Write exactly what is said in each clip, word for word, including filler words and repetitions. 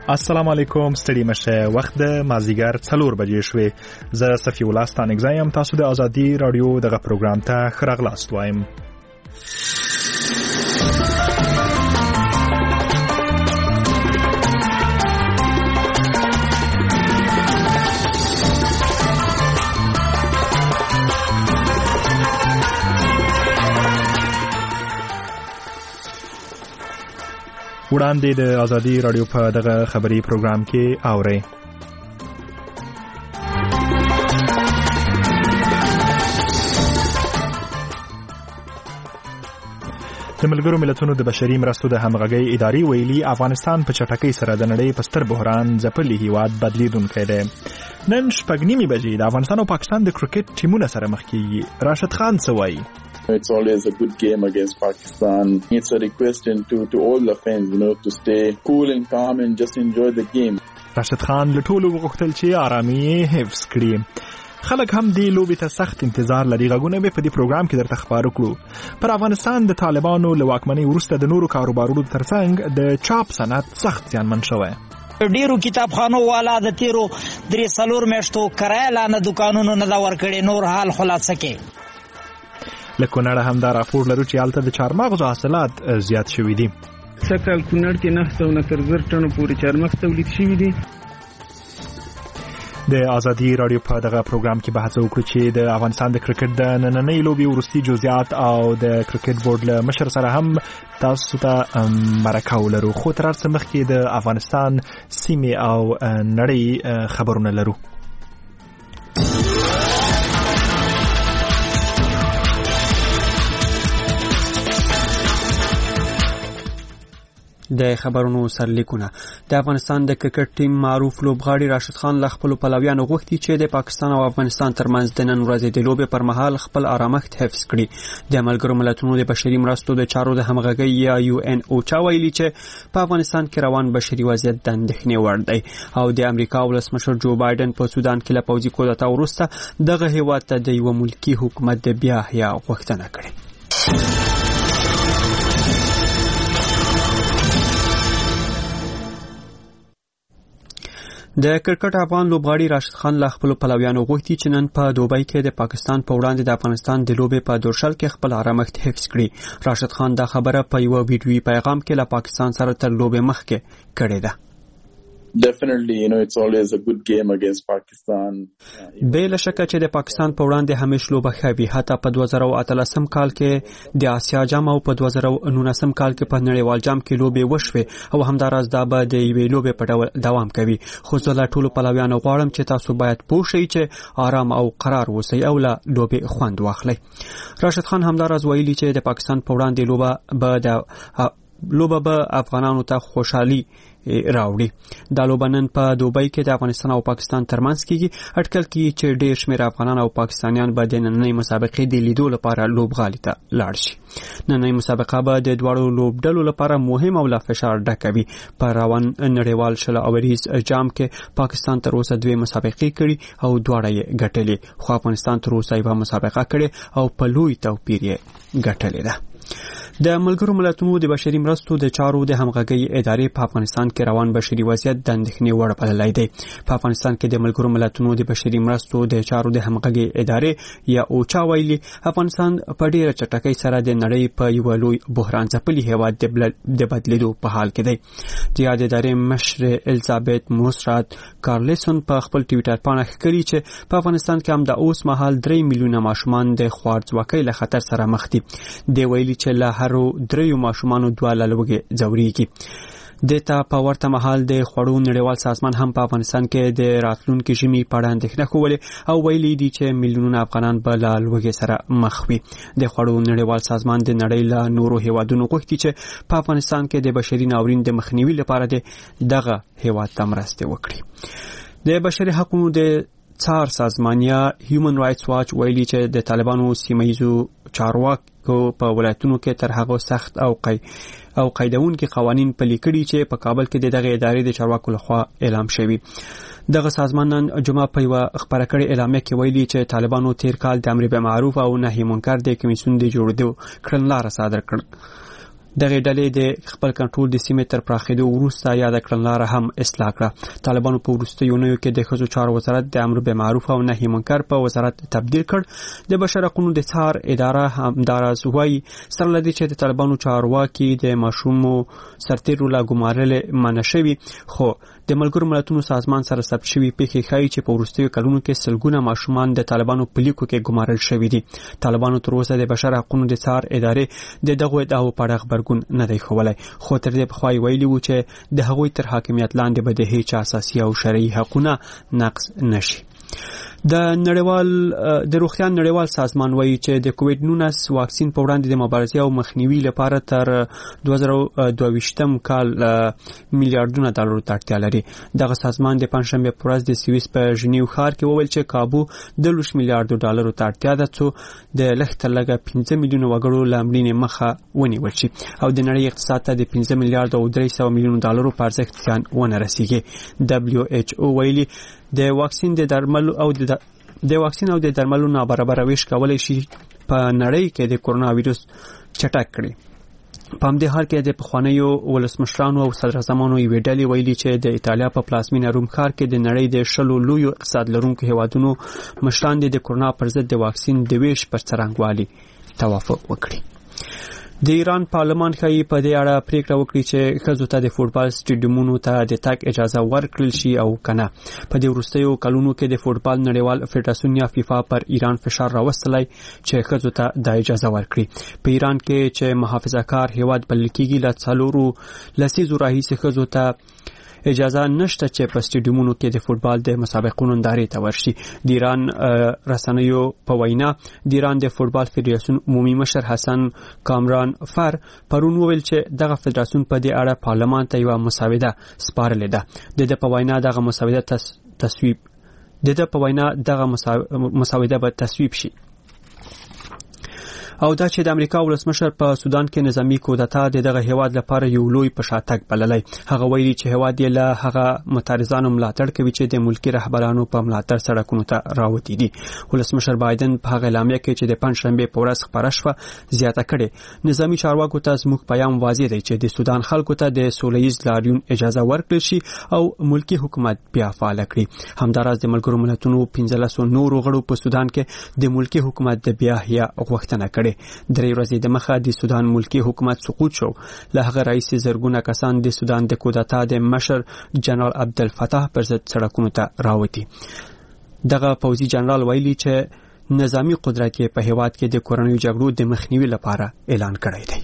السلام علیکم، ستړي مشه. وخت د مازیګر څلور بجې شوې. زه صفی الله ستانګزی یم. تاسو د ازادي رادیو دغه پروګرام ته ښه راغلاست وایم. وړاندې د ازادي رادیو په دغه خبري پروګرام کې اورئ. د ملګرو ملتونو د بشري مرستو د همغږۍ ادارې ویلي افغانستان په چټکۍ سره د نړۍ په ستر بحران ځپلي هیواد بدلیدونکی دی. نن شپږ نیمې بجې د افغانستان او پاکستان د کرکټ ټیمونه سره مخ کیږي. راشد خان څه وایي؟ It's always a good game against Pakistan. It's a request to, to all the fans, you know, to stay cool and calm and just enjoy the game. راشد خان له ټولو وغوښتل چې آرامي حفظ کړي. خلک هم دې لوبې ته سخت انتظار لري. غږونه به په دې پروګرام کې درته خبرو کړو. پر افغانستان د طالبانو له واکمنۍ وروسته د نورو کاروبارونو ترڅنګ د چاپ صنعت سخت زیانمن شوی. ډیرو کتابخانو والا د تیرو درې څلور میاشتو کرایه لا نه دوکانونو نه دا ورکړي. نور حال خلاصه کې له کونړه هم دا راپور لرو چې هلته د چارمغزو حاصلات زیات شوي دي. سږکال کونړ کې نهه سوه نه تر زر ټنو پورې چارمغز تولید شوي دي. د ازادي رادیو په دغه پروګرام کې بحث وکړو چې د افغانستان د کرکټ د نننۍ لوبې وروستي جزئیات او د کرکټ بورډ له مشر سره هم تاسو ته مرکه ولرو. خو تر هر څه مخکې د افغانستان سیمې او نړۍ خبرونه لرو. د خبرونو سرلیکونه. د افغانستان د کرکټ ټیم معروف لوبغاړي راشد خان له خپلو پلویانو غوښتي چې د پاکستان او افغانستان ترمنځ د نن ورځې د لوبې پر مهال خپل آرامښت حفظ کړي. د ملګرو ملتونو د بشري مرستو د چارو د همغږۍ یا یو ان اوچا ویلي چې په افغانستان کې روان بشري وضعیت د اندېښنې وړ دی او د امریکا ولسمشر جو بایدن په سودان کې له پوځي کودتا وروسته دغه هیواد ته د یو ملکي حکومت د بیا احیا غوښتنه کړې. د کرکټ افغان لوبغاړي راشد خان له خپل پلویانو غوښتي چې نن په دوبۍ کې د پاکستان په وړاندې د افغانستان د لوبې په دورشل کې خپل آرامښت حفظ کړي. راشد خان دا خبره په یو ویډیويي پیغام کې له پاکستان سره تر لوبې مخکې کړې ده. Definitely, you know, it's always a good game against Pakistan. بلا شک چې د پاکستان په وړاندې همیش لوبه ښه وي. حتی په دوه زره اتلسم کال کې د آسیا جام او په دوه زره نولسم کال کې په نړیوال جام کې لوبې وشوې او همداراز دا به د یوې لوبې په ډول دوام کوي. خو زه له ټولو پلویانو غواړم چې تاسو باید پوه شئ چې آرام او قرار اوسئ او له لوبې خوند واخلئ. راشد خان همداراز ویلي چې د پاکستان په وړاندې لوبه به د لوبه به افغانانو ته خوشحالي راوړي. دا لوبه نن په دوبۍ کې د افغانستان او پاکستان ترمنځ کېږي. اټکل کېږي چې ډېر شمېر افغانان او پاکستانیان به د نننۍ مسابقې د لیدو لپاره لوبغالي ته لاړ شي. نننۍ مسابقه به د دواړو لوبډلو لپاره مهم او له فشار ډکه وي. په روان نړیوال شل اوریز جام کې پاکستان تر اوسه دوه مسابقې کړي او دواړه یې ګټلې، خو افغانستان تر اوسه یوه مسابقه کړې او په لوی توپیر یې ګټلې ده. د ملګرو ملتونو د بشري مرستو د چارو د همغږۍ ادارې په افغانستان کې روان بشري وضعیت د اندېښنې وړ بللی دی. په افغانستان کې د ملګرو ملتونو د بشري مرستو د چارو د همغږۍ ادارې یا اوچا ویلي افغانستان په ډیره چټکۍ سره د نړۍ په یو لوی بحران ځپلي هیواد د بدلیدو په حال کې دی. د یاد ادارې مشر الیزابت موسرات کارلسون په خپل ټویټر باندې ښکلي چې په افغانستان کې هم د اوس مهال درې میلیونه ماشومان د خوارځواکۍ له خطر سره مخ دي. دی ویلي چې له هر دریو ماشومانو دوه له لوږې ځورېږي. دته په ورته مهال د خوړو نړیوال سازمان هم په افغانستان کې د راتلونکي ژمي په اړه اندېښنه ښودلې او ویلي دي چې میلیونونه افغانان به له لوږې سره مخ وي. د خوړو نړیوال سازمان د نړۍ له نورو هیوادونو غوښتي چې په افغانستان کې د بشري ناورین د مخنیوي لپاره د دغه هیواد ته مرستې وکړي. د بشري حقوقو د څار سازمان یا هیومن رائټس واچ ویلي چې د طالبانو سیمه چارواکو په ولایتونو کې تر هغه سخت او قی او قیدونکي قوانین پلي کړي چې په کابل کې د دغه ادارې د چارواکو لخوا اعلان شوی. دغه سازمان نن جمعه په یوه خبره کړې اعلامیه کې ویلي چې طالبانو تیر کال د امر بالمعروف او نهي منکر د کمیسیون د جوړېدو کړنلاره صادر کړ. دغه ډلې د خپل کنټرول د سیمې تر پراخېدو وروسته یاد کړنلاره هم اصلاح کړه. طالبانو په وروستیو یونیو کې د ښځو چارو وزارت د امر بالمعروف او نهي منکر په وزارت تبدیل کړ. د بشر حقوقو د څار اداره همداراز وایي سره لدی چې د طالبانو چارواکي د ماشومو سرتیرو لا ګمارل منع شوي، خو د ملګرو ملتونو سازمان سره ثبت شوي پیښې ښایي چې په وروستیو کلونو کې سلګونه ماشومان د طالبانو په لیکو کې ګمارل شوي دي. طالبانو تر اوسه د بشر حقوقو د څار ادارې د دغو ادعاو په اړه خبرګون نه دی ښوولی، خو تر دې پخوا ویلي وو چې د هغوی تر حاکمیت لاندې به د هیڅ اساسي او شرعي حقونه نقض نشي. د نړیوال د روغتیا نړیوال سازمان وایي چې د کووډ نولس واکسین په وړاندې د مبارزې او مخنیوي لپاره تر دوه زره دوه ویشتم کال میلیارډونه ډالرو ته اړتیا لري. دغه سازمان د پنځشنبه په ورځ د سویس په ژنیو ښار کې وویل چې کابو د لس میلیارډو ډالرو ته اړتیا ده څو د لږ تر لږه پنځه میلیونه وګړو له مړینې مخه ونیول شي او د نړۍ اقتصاد ته د پنځه میلیارډ او درې سوه میلیونو ډالرو په ارزښت زیان ونه رسیږي. دبليو ایچ او ویلي د واکسین د درملو او د د واکسین او د درملو نابرابر ویش کولای شي په نړۍ کې د کورونا وایرس چټک کړي. په همدې حال کې د پخوانیو ولسمشرانو او صدراعظمانو یوې ډلې ویلي چې د ایټالیا په پلازمینه روم ښار کې د نړۍ د شلو لویو اقتصاد لرونکو هیوادونو مشران د کورونا پر ضد د واکسین د ویش پر څرنګوالي توافق وکړي. د ایران پارلمان ښایي په دې اړه پریکړه وکړي چې ښځو ته د فوټبال سټیډیومونو ته د تګ اجازه ورکړل شي او کنه. په دې وروستیو کلونو کې د فوټبال نړیوال فدراسیون یا فیفا پر ایران فشار راوستلی چې ښځو ته د اجازه ورکړي. په ایران کې چې محافظه کار هیواد بلل کېږي له څلورو لسیزو راهیسې ښځو ته اجازه نشته چې په سټیډیومونو کې د فوټبال د مسابقو نندارې ته ورشي. د ایران رسنیو په وینا د ایران د فوټبال فدراسیون عمومي مشر حسن کامران فر پرون وویل چې دغه فدراسیون په دې اړه پارلمان ته یو مسوده سپارلې ده. د دې په وینا دغه مسوده تصویب د دې په وینا دغه مسوده به تصویب شي او دا چې د امریکا ولسمشر په سودان کې نظامی کودتا د دغه هیواد لپاره یو لوی پشاتګ بللی. هغه ویلي چې هیواد یې له هغه متارزانو ملاتړ کوي چې د ملکی رهبرانو په ملاتړ سړکونو ته راوتی دي. ولسمشر بایدن په هغه اعلامیه کې چې د پنځشنبه په ورځ خبره شوه زیاته کړې نظامی چارواکو ته زموږ پیغام واضح دی چې د سودان خلکو ته د سولهییز لاریون اجازه ورکړل شي او ملکی حکومت بیا فعال کړي. همداراز د ملګرو ملتونو پنځلسو نورو غړو په سودان کې د ملکی حکومت د بیا احیا غوښتنه کړې. درې ورځې د مخه د سودان ملکی حکومت سقوط شو. له هغه رئیس زرګونه کسان د سودان د کودتا د مشر جنرال عبدالفتاح پر ضد سړکونو ته راوتی. دغه پوځي جنرال ویلي چې نظامی قدرت یې په هیواد کې د کورنیو جګړو د مخنیوي لپاره اعلان کړی دی.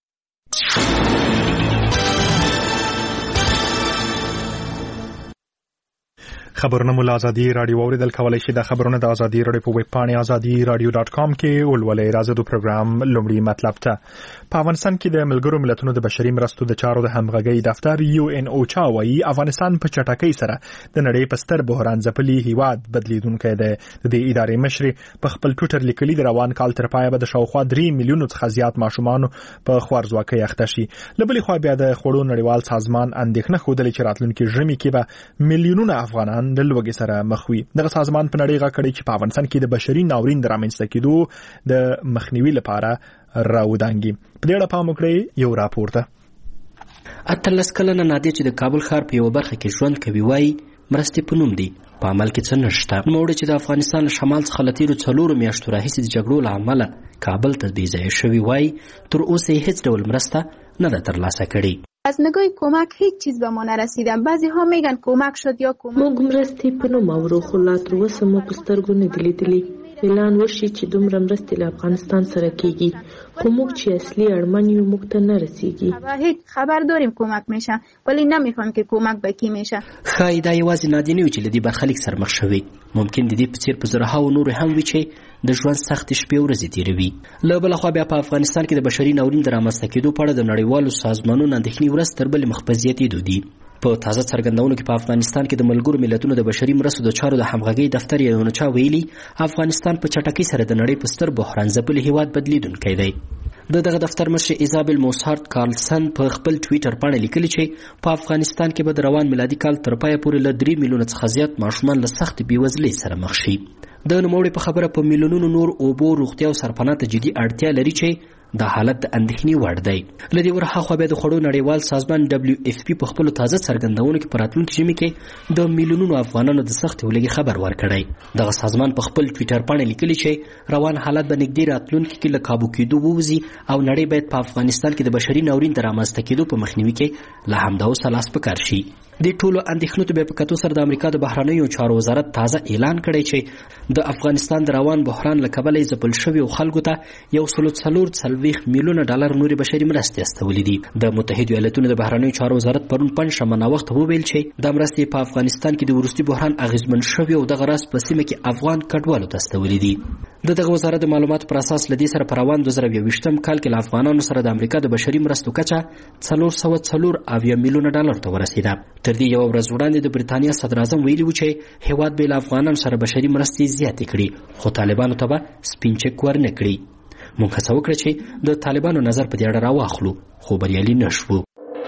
خبرونه مو آزادي رادیو اوریدل کولای شي. د خبرونه د آزادي رادیو په ویب پاڼه آزادي رادیو ډاټ کام کې ولولئ. راځو د پروګرام لومړی مطلب ته. په افغانستان کې د ملګرو ملتونو د بشري مرستو د چارو د همغږي دفتر یو ان او چا وایي افغانستان په چټکۍ سره د نړۍ په ستر بحران ځپلي هیواد بدلیدونکی دی. د دې ادارې مشر په خپل ټویټر لیکلي د روان کال تر پایه به د شاوخوا درې میلیونو څخه زیات ماشومان په خوارځواکۍ اخته شي. لبلې خوا بیا د خوړو نړیوال سازمان اندېښنه ښودلې چې راتلونکي ژمي کې به میلیونونه افغانان د لوږې سره مخ وي. دغه سازمان په نړۍ غږ کړی چې په افغانستان کې د بشري ناورین د رامنځته کېدو د مخنیوي لپاره راودانګي. په دې اړه پام وکړئ یو راپور ته. اتلس کلنه نادیه چې د کابل ښار په یوه برخه کې ژوند کوي وایي مرستې په نوم دی په عمل کې څه نشته. نوموړی چې د افغانستان له شمال څخه له تېرو څلورو میاشتو راهیسې د جګړو له امله کابل ته بې ځایه شوي وایي تر اوسه یې هیڅ ډول مرسته نه ده ترلاسه کړې. از نگاه کمک هیچ چیز به ما نرسیدم. بعضی ها میگن کمک شد یا کمک. موږ مرستې په نوم اورو خو لا تر اوسه مو په سترګو نه دي لیدلي. اعلان وشي چې دومره مرستې له افغانستان سره کیږي خو موږ چې اصلي اړمن یو موږ ته نه رسیږي. هیچ خبر داریم کمک میشه ولی نمیفهم که کمک به کی میشه. ښایي دا یوازې نادیه نه وي چې له دې برخلیک سره مخ شوي. ممکن د دې په څېر په زرهاو نورې هم وي چې د ژوند سختې شپې ورځې تېروي. له بله خوا بیا په افغانستان کې د بشري ناورین د رامنځته کېدو په اړه د نړیوالو سازمانونو اندېښنې ورځ تر بلې مخ په زیاتېدو دي. په تازه څرګندونو کې په افغانستان کې د ملګرو ملتونو د بشري مرستو د چارو د همغږۍ دفتر یو نچا ویلي افغانستان په چټکۍ سره د نړۍ په ستر بحران ځپلي هیواد بدلیدونکی دی. د دغه دفتر مشر ایزابل موسارت کارلسن په خپل ټویټر باندې لیکلي چې په افغانستان کې به د روان میلادي کال تر پایه پورې له درې میلیونه څخه زیات ماشومان له سختې بېوزلۍ سره مخ شي. د نوموړي په خبره په میلیونونو نور اوبو روغتیا او سرپناه ته جدي اړتیا لري چې دا حالت د اندېښنې وړ دی. له دې ورهاخوا بیا د خوړو نړیوال سازمان ډبلیو اف پی په خپلو تازه څرګندونو کې په راتلونکي ژمي کې د میلیونونو افغانانو د سختې ولږې خبر ورکړی. دغه سازمان په خپل ټویټر پاڼې لیکلي چې روان حالت به نږدې راتلونکي کې له کابو کېدو ووځي او نړۍ باید په افغانستان کې د بشري ناورین د رامنځته کېدو په مخنیوي کې له همدا اوسه لاس په کار شي. د ټولو اندېښنو ته بیا په کتو سره د امریکا د بهرنیو چارو وزارت تازه اعلان کړی چې د افغانستان د روان بحران له کبله یې ځپل شویو خلکو ته یو سلو څلور څلوېښت میلیونه ډالر نورې بشري مرستې استولې دي. د متحدو ایالتونو د بهرنیو چارو وزارت پرون پنجشنبه ناوخته وویل چې دا مرستې په افغانستان کې د وروستي بحران اغېزمن شوي او دغه راز په سیمه کې افغان کډوالو ته استولې دي. د دغه وزارت د معلوماتو پر اساس له دې سره په روان دوه زره یوویشتم کال کې له افغانانو سره د امریکا د بشري مرستو کچه څلور سوه څلور اویا میلیونه ډالر ته ورسېده. تر دې یوه ورځ وړاندې د برېټانیا صدراعظم ویلي و چې هېواد به له افغانانو سره بشري مرستې زیاتې کړي خو طالبانو ته به سپین چک ورنه کړي. موږ هڅه وکړه چې د طالبانو نظر په دې اړه راواخلو خو بریالي نه شوو.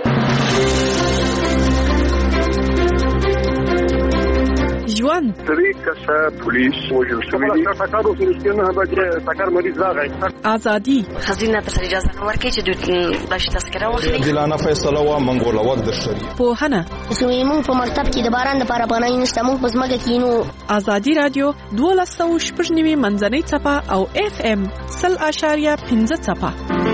ژوند درې کسه پولیس وژل شوي دي. ټکر وشو نه به ټکر مریض راغی. ازادي خزینه ته اجازه نه ورکړي چې د بشي تذکره واخلي. عادلانه فیصله وا منګول وخت د شری. پوهنه زموږ په مکتب کې د باران لپاره پناه نشته. موږ په ځمکه کې نو. ازادي رادیو دولس سوه شپږ نوي منځنۍ څپه او اف ام سل اشاریه پنځه څپه.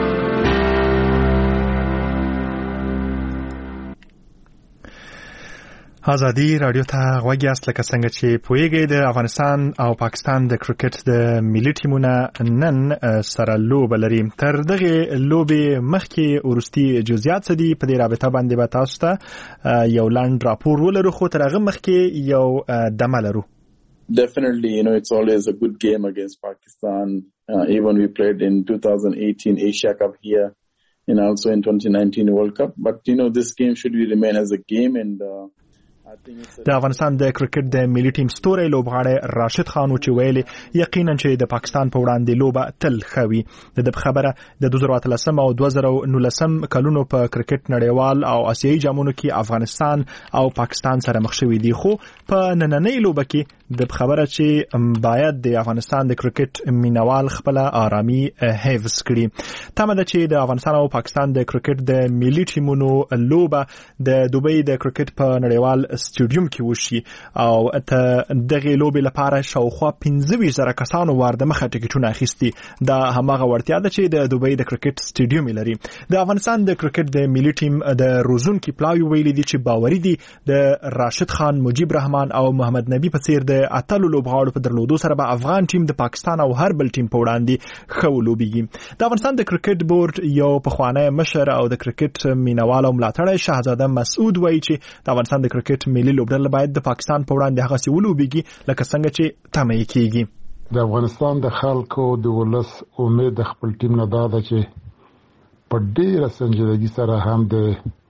ازادي رادیو ته غوږ یاست. لکه څنګه چې پوهیږئ د افغانستان او پاکستان د کرکټ د ملي ټیمونه نن سره لوبه لري. تر دغه لوبې مخکې وروستي جزئیات څه دي په دې رابطه باندې به تاسو ته یو لاند راپور ولرو خو تر هغه مخکې یو دمه لرو. Definitely, you know, it's always a good game against Pakistan. Uh, even we played in twenty eighteen Asia Cup here and also in twenty nineteen World Cup. But, you know, this game should remain as a game and... Uh, د افغانستان د کرکټ د ملي ټیم ستوری لوبغاړی راشد خان چې ویلي یقینا چې د پاکستان په وړاندې لوبه تل خوي. د خبره د دوه زره اتلسم او دوه زره نولسم کلونو په کرکټ نړیوال او آسیایي جامونو کې افغانستان او پاکستان سره مخ شوي دي خو په نننۍ لوبه کې د خبره چې باید د افغانستان د کرکټ مینوال خپل آرامي حفظ کړي. تمه ده چې د افغانستان او پاکستان د کرکټ د ملي ټیمونو لوبه د دوبۍ د کرکټ په نړیوال سټیډیوم کې وشي او ته دغه لوبې لپاره شاوخوا پنځه ویشت زره کسانو وارده مخه ټکټونه اخیستي. دا هماغه وړتیا ده چې د دوبۍ د کرکټ سټیډیوم لري. د افغانستان د کرکټ د ملي ټیم د روزونکي پلاوی ویلي دي چې باوري دي د راشد خان، مجیب رحمان او محمد نبی په څیر د اتلو لوبغاړو په درلودو سره به افغان ټیم د پاکستان او هر بل ټیم په وړاندې ښه ولوبیږي. د افغانستان د کرکټ بورډ یو پخوانی مشر او د کرکټ مینوال او ملاتړی شهزاده مسعود وایي چې د افغانستان د کرکټ ملي لوبډله باید د پاکستان په وړاندې هغه سی ولوبیږي لکه څنګه چې تمه یې کیږي. د افغانستان د خلکو د ولس امید د خپل ټیم نه دا ده چې په ډیره سنجیدګي سره هم د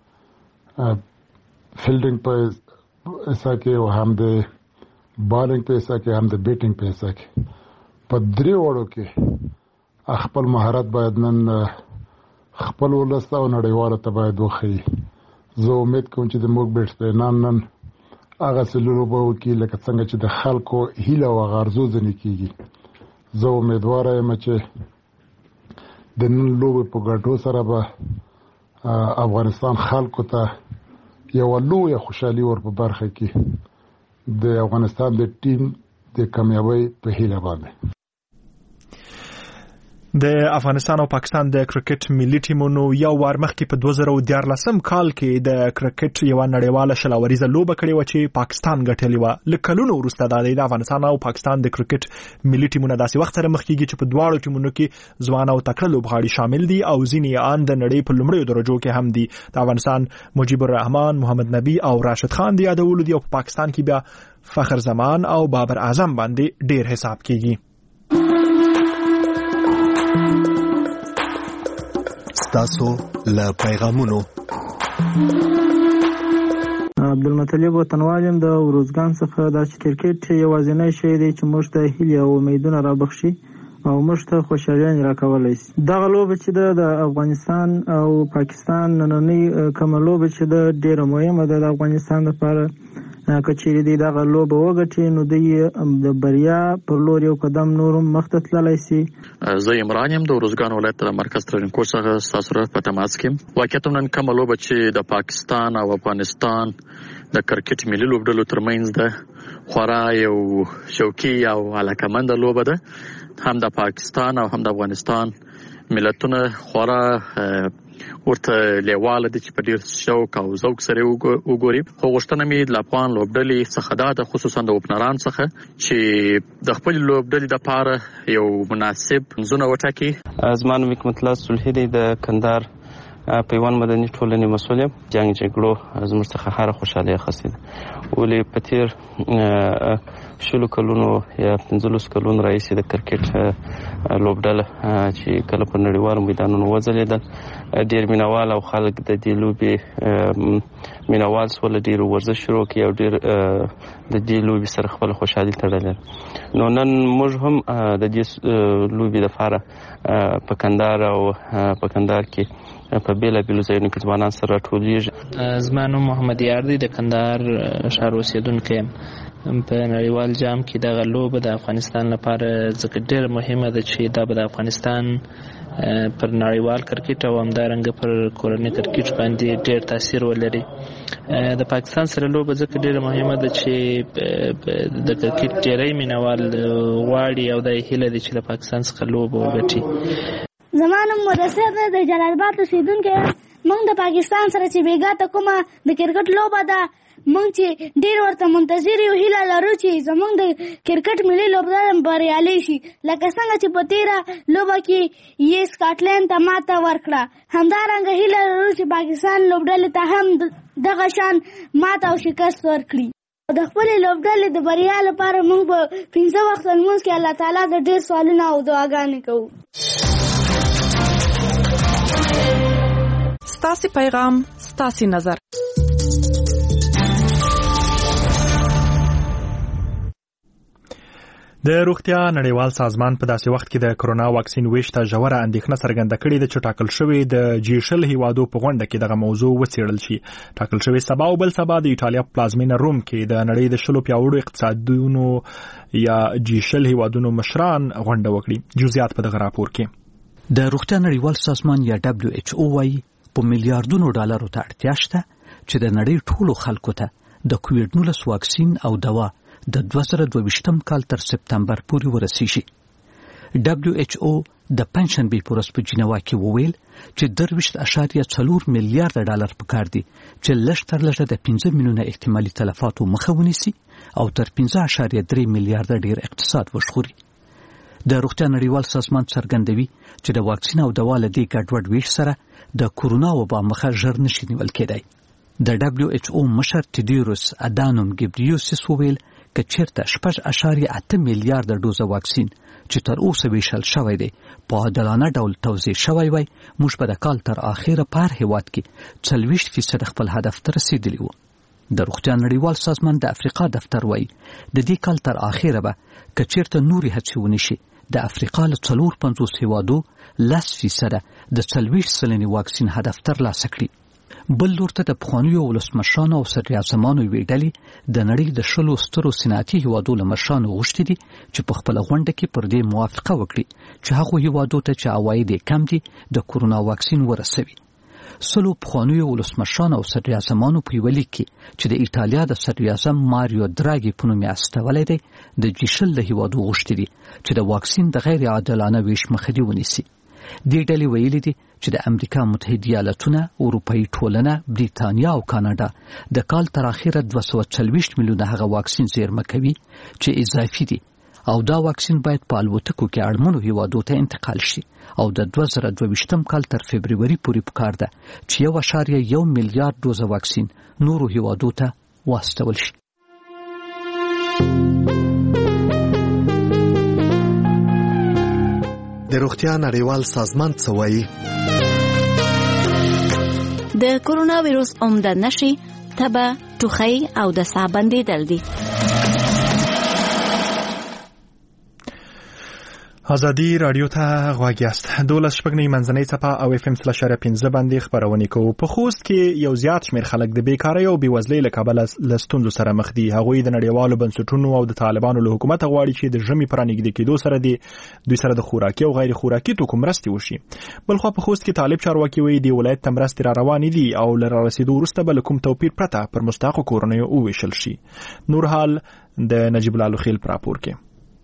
فیلډینګ په حصہ کې او هم د بالینګ په حصہ کې هم د بیټینګ په حصہ کې په درې وړو کې خپل مهارت باید نن خپل ولس او نړیوالو ته باید وښيي. زه امید کوم چې د موږ بیټسمنان نن هغه سلولو به وکړي لکه څنګه چې د خلکو هیله او غرضو ځنې کېږي. زه امیدواره یم چې د نن لوبې په ګټو سره به افغانستان خلکو ته یوه لویه خوشحالي ور په برخه کې د افغانستان د ټیم د کامیابۍ په هیله باندې. د افغانستان او پاکستان د کرکټ ملي ټیمونو یو وار مخکې په دوه زره دیارلسم کال کې د کرکټ یو نړیواله شلاوریزه لوبه کړې و چې پاکستان ګټلې و. له کلونو وروسته د افغانستان او پاکستان د کرکټ ملي ټیمونه داسې وخت سره مخ کېږي چې په دواړو ټیمونو کې ځوان او تکړه لوبغاړي شامل دي او ځینې ان د نړۍ په لومړیو درجو کې هم دي. د افغانستان مجیب الرحمن، محمد نبی او راشد خان دی یادولو دي او په پاکستان کې بیا فخر زمان او بابر اعظم باندې ډیر حساب کېږي. تاسو له پیغامونو عبدالمطلب وطنوالم د وروزګان څخه دا چې کرکټ یوازینی شی دی چې موږ ته هیلې او امیدونه رابخشي او موږ ته خوشحالي راکولی شي. دغه لوبه چې ده د افغانستان او پاکستان نننۍ کومه لوبه چې ده ډېره مهمه ده د افغانستان لپاره که چیرې دی دغه لوبه وګټي نو دوی د بریا پر لور یو قدم نور مخته تللی سي. زه عمران یم د ارزګان ولایت د مرکز ترینکوټ څخه ستاسو سره په تماس کې یم. واقعیت نن کومه لوبه چې د پاکستان او افغانستان د کرکټ ملي لوبډلو ترمنځ ده خورا یو شوقي او علاقمنده لوبه ده. هم د پاکستان او هم د افغانستان ملتونه خورا ورته لیواله دي چې په ډیر شوق او ذوق سره وګوري. خو غوښتنه مې د افغان لوبډلې څخه ده د خصوصا د اوپنران څخه چې د خپل لوبډلې لپاره یو مناسب منځونه وټاکي. زما نوم حکمت الله صلحي دی د کندهار پیوان مدني ټولنې مسؤل یم. جنګ جګړو زموږ څخه هره خوشحالي اخیستې ده، ولې په تیر شلو کلونو یا پنځلس کلونو راهیسې د کرکټ لوبډله چې کله په نړیوالو میدانونو وځلېدل ډېر مینوال او خلک د دې لوبې مینوال سول، ډېر ورزش شروع کړي او ډېر د دې لوبې سره خپل خوشحالي تړلې. نو نن موږ هم د دې لوبې لپاره په کندهار او په کندهار کې په بیلابیلو ځایونو کې ځوانان سره راټولیږي. زما نوم محمد یار دی، د کندهار ښار اوسېدونکی یم. په نړیوال جام کې دغه لوبه د افغانستان لپاره ځکه ډېره مهمه ده چې دا به د افغانستان پر نړیوال کرکټ او همدارنګه پر کورني کرکټ باندې ډېر تاثیر ولري. د پاکستان سره لوبه ځکه ډېره مهمه ده چې د کرکټ ډېری مینوال غواړي او دا یې هیله ده چې د پاکستان څخه لوبه وګټي. زما نوم مدثر دی، د جلال آباد اوسېدونکی یم. موږ د پاکستان سره چې بېګاته کومه د کرکټ لوبه ده، موږ چې ډېر ورته منتظر یو، هیله لرو چې زموږ د کرکټ ملي لوبډله بریالۍ شي. لکه څنګه چې په تېره لوبه کې یې سکاټلند ته ماته ورکړه، همدارنګه هیله لرو چې پاکستان لوبډلې ته هم دغه شان ماته او شکست ورکړي. د خپلې لوبډلې د بریا لپاره موږ په پنځه وخته لمونځ کې الله تعالی ته ډېر سوالونه او دعاګانې کوو. ستاسې پیغام ستاسې نظر. د روغتیا نړیوال سازمان په داسې وخت کې د کرونا واکسین ویش ته ژوره اندېښنه څرګنده کړې ده چې ټاکل شوی د جی شل هیوادو په غونډه کې دغه موضوع وڅېړل شي. ټاکل شوی سبا او بل سبا د ایټالیا په پلازمینه روم کې د نړۍ د شلو پیاوړو اقتصادونو یا جی شل هیوادونو مشران غونډه وکړي. جزئیات په دغه راپور کې. د روغتیا نړیوال سازمان یا دبليو ایچ او وايي په میلیارډونو ډالرو ته اړتیا شته چې د نړۍ ټولو خلکو ته د کووډ نولس واکسین او دوا د دوه زره دوه ویشتم کال تر سپتمبر پورې ورسیږي. دبليو ایچ او د پنځشنبې په ورځ په جنیوا کې وویل چې درویشت اعشاریه څلور میلیارډ ډالر پکار دي چې لږ تر لږه د پنځه میلیونه احتمالي تلفاتو مخه ونیسي او تر پنځه اعشاریه درې میلیارډ ډیر اقتصاد وژغوري. د روغتیا نړیوال سازمان څرګندوي چې د واکسین او دوا له دې ګډوډ ویش سره د کورونا وبا مخه ژر نشي نیول کېدای. د دبليو ایچ او مشر تیډیروس ادانوم ګبریوسس وویل که چیرته شپږ اعشاریه اته میلیارډ ډوزه واکسین چې تر اوسه ویشل شوی دی په عادلانه ډول توزیع شوی وای، موږ به د کال تر اخره په هر هیواد کې څلوېښت فیصد خپل هدف ته رسیدلی وو. د روغتیا نړیوال سازمان د افریقا دفتر وای د دې کال تر اخره به که چیرته نوري هڅې ونشي د افریقا له څلور پنځوس هیوادو لس فیصد د څلوېښت سلنې واکسین هدف ترلاسه کړي. بل لور ته د پخوانیو ولسمشرانو او صدراعظمانو یوې ډلې د نړۍ د شلو سترو صنعتي هیوادو له مشرانو غوښتي دي چې په خپله غونډه کې پر دې موافقه وکړي چې هغو هیوادو ته چې عواید یې کم دي د کورونا واکسین ورسوي. سلو پخوانیو ولسمشرانو او صدراعظمانو په یوه لیک کې چې د ایټالیا د صدراعظم ماریو دراګي په نوم یې استولی دی د جی شل د هیوادو غوښتي دي چې د واکسین د غیر عادلانه ویش مخه دې ونیسي. دې ډلې ویلي دي چې د امریکا متحده ایالتونه، اروپایي ټولنه، بریتانیا او کاناډا د کال تر اخره دوه سوه څلوېښت میلیونه هغه واکسین زیرمه کوي چې اضافي دي او دا واکسین باید په الوتکو کې اړمنو هیوادو ته انتقال شي او د دوه زره دوه ویشتم کال تر فبروري پورې پکار ده چې یو اعشاریه یو میلیارډ ډوزه واکسین نورو هیوادو ته واستول شي. د روغتیا نړیوال سازمان څه وایي؟ د کورونا ویروس عمده نښې تبه، ټوخی او د ساه بندېدل دي. ازادي رادیو ته غواړی است دولس شپږ نه منځنۍ صفه او اف ام سلاش پنځه باندې خبرونه کوي. په خوست کې یو زیات شمېر خلک د بیکاری او بیوزلۍ له کبله له ستونزو سره مخ دي. هغوی د نړیوالو بنسټونو او د طالبانو له حکومت غواړي چې د ژمي پر نږدې کېدو سره دي دوی سره د خوراکي او غیر خوراکي توکو مرستې وشي. بلخو په خوست کې طالب چارواکي وایي د ولایت ته مرستې را روانې دي او له رسیدو وروسته به کوم توپیر پرته پر مستحقو کورنیو وویشل شي. نور حال د نجیب الله خیل پر راپور کې.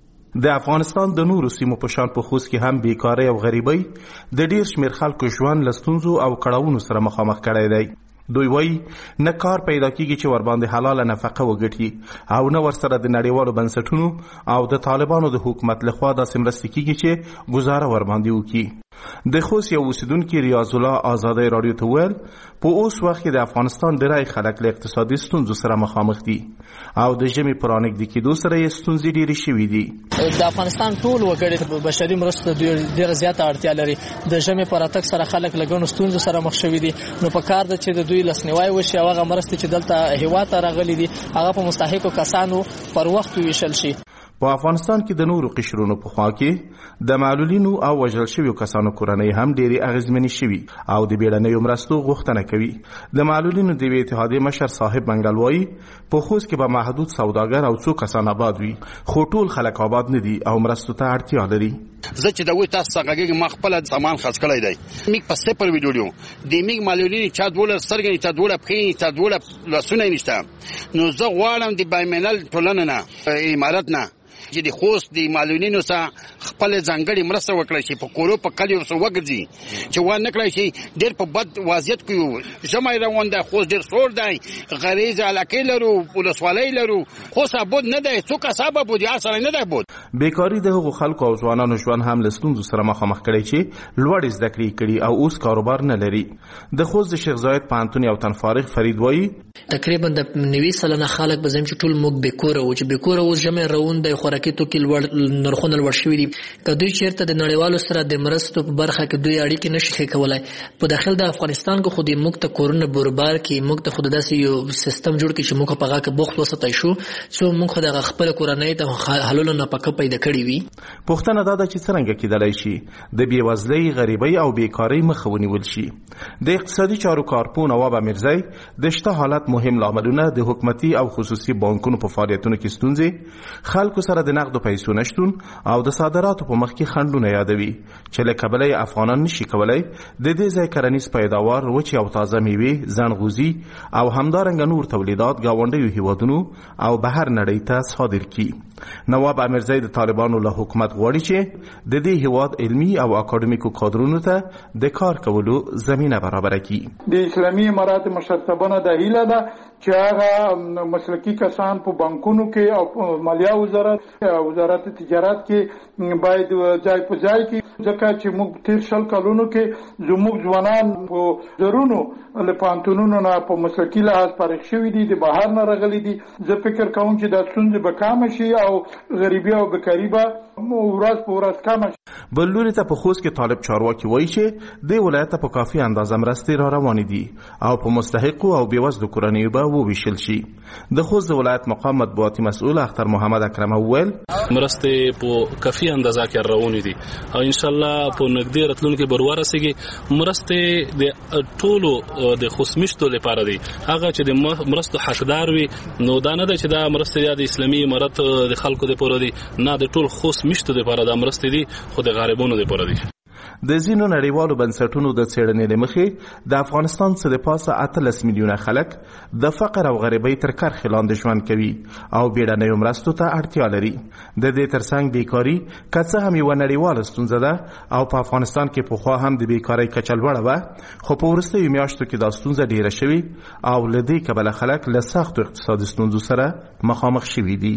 د افغانستان د نورو سیمو په شان په خوست کې هم بیکاری او غریبۍ د ډیر شمیر خلکو ژوند له ستونزو او کړاوونو سره مخامخ کړی دی. دوی وایي نه کار پیدا کیږي چې ورباندې حلاله نفقه وګټي او نه ورسره د نړیوالو بنسټونو او د طالبانو د حکومت لخوا داسې مرستې کیږي چې گزاره ورباندې وکړي. د خوست یو اوسیدونکي ریاض الله آزادۍ رادیو ته ویل په اوس وخت کې د افغانستان ډېری خلک له اقتصادي ستونزو سره مخامخ دي او د ژمي پر رانږدې کېدو سره یې ستونزې ډېرې شوي دي. د افغانستان ټول وګړي د بشري مرستو ډېره زیاته اړتیا لري. د ژمي پر راتګ سره خلک له ګڼو ستونزو سره مخ شوي دي. نو په کار ده چې د دوی لاسنیوی وشي او هغه مرستې چې دلته هېواد ته راغلي دي هغه په مستحقو کسانو پر وخت وویشل شي. په افغانستان کې د نورو قشرونو په خوا کې د معلولینو او وژل شویو کسانو کورنۍ هم ډېرې اغېزمنې شوي او د بیړنیو مرستو غوښتنه کوي. د معلولینو د یوې اتحادیې مشر صاحب منګل وایي په خوست کې به محدود سوداګر او څو کسان آباد وي خو ټول خلک آباد نه دي او مرستو ته اړتیا لري. زه چې د وې تاسو څنګه ما خپل سامان خرڅ کړی دی میک په سپر ویډیو د میک معلولین چا دوله سرګنی چا دوله پخې چا دوله لاسونه نشته. نو زه غواړم د بایمنل ټولنه نه امارات نه چې د خوست د معلولینو سره خپل ځانګړي مرسته وکړي چې په کورو په کلیو سره وګرځي چې وانه کړی شي ډېر په بد وضعیت کې ژمی روان دی. خوست ډېر سوړ دی، غریز علاقې لرو، ولسوالۍ لرو، خوست ابود نه دی، څوک حساب ابود یا سره نه دی ابود. بیکاری د هغو خلکو او ځوانانو ژوند هم له ستونزو سره مخامخ کړی چې لوړې زده کړې کړي او اوس کاروبار نه لري. د خوست د شیخ زاید پوهنتون یو تن فارغ فرید وایي تقریبا د نوي سلنه خلک به زم چې ټول موږ بیکوره و چې بیکوره اوس ژمی روان دی، خوراکي توکي لوړ نرخونه لوړ شوي دي. که دوی چېرته د نړیوالو سره د مرستو په برخه کې دوی اړیکې نشي ښه کولی په داخل د افغانستان کې خو د موږ ته کورونه بربار کې موږ ته خو داسې یو سیستم جوړ کړي چې موږ په هغه کې بوخت وساتای شو څو موږ خو د خپل کورنۍ ته حلول نفقه پیدا کړې وي. پوښتنه دا ده چې څرنګه کېدلی شي د بېوزلۍ غریبۍ او بیکارۍ مخه ونیول شي. د اقتصادي چارو کارپوه نواب امیرزی د شته حالت مهم لاملونه د حکومتي او خصوصي بانکونو په فعالیتونو کې ستونزې، خلکو سره د نقدو پیسو نشتون او د صادراتو په مخ کې خنډونه یادوي چې له کبله یې افغانان نشي کولی د دې ځای کرنیز پیداوار وچې او تازه میوې، ځنغوزي او همدارنګه نور تولیدات ګاونډیو هیوادونو او بهر نړۍ ته صادر کړي. نواب امیرزی د طالبانو له حکومت غواړي چې د دې هیواد علمي او اکاډمیکو کادرونو ته د کار کولو زمینه برابره کړي. د اسلامي امارات مشرتابه د هیله ده چې هغه مسلکي کسان په بانکونو کې او په مالیه وزارت او وزارت تجارت کې باید ځای په ځای کې ځکه چې موږ تیر شل کلونو کې زموږ ځوانان په زرونو له پوهنتونونو نه په مسلکي لحاظ فارغ شوي دي، د بهر نه راغلي دي. زه فکر کوم چې دا ستونزې به کمه شي او غریبي او بیکاري به ورځ په ورځ کمه شي. بل لوري ته په خوست کې طالب چارواکي وایي چې د ولایت ته په کافي اندازه مرستې را روانې دي او په مستحقو او بېوزلو کورنیو به وویشل شي. د خوست د ولایت مقام مطبوعاتي مسؤل اختر محمد اکرم وویل مرستې په کافي اندازه کې روانې دي او ان شاء الله په نږدې راتلونکي به ورسیږي. مرستې د ټولو د خوست میشتو لپاره دي، هغه چې د مرستو حقدار وي نو دا نه ده چې دا مرستې د اسلامي امارت د خلکو لپاره دي، نه د ټول خوست میشتو لپاره دا مرستې دي خو د غریبانو لپاره دي. د ځینو نړیوالو بنسټونو د څېړنې له مخې د افغانستان څخه د پاسه اتلس میلیونه خلک د فقر او غریبۍ تر کرښې لاندې ژوند کوي او بیړنیو مرستو ته اړتیا لري. د دې ترڅنګ بیکاري که څه هم یوه نړیواله ستونزه ده او په افغانستان کې پخوا هم د بیکارۍ کچه لوړه وه، خو په وروستیو میاشتو کې دا ستونزه ډېره شوې او له دې کبله خلک له سختو اقتصادي ستونزو سره مخامخ شوي دي.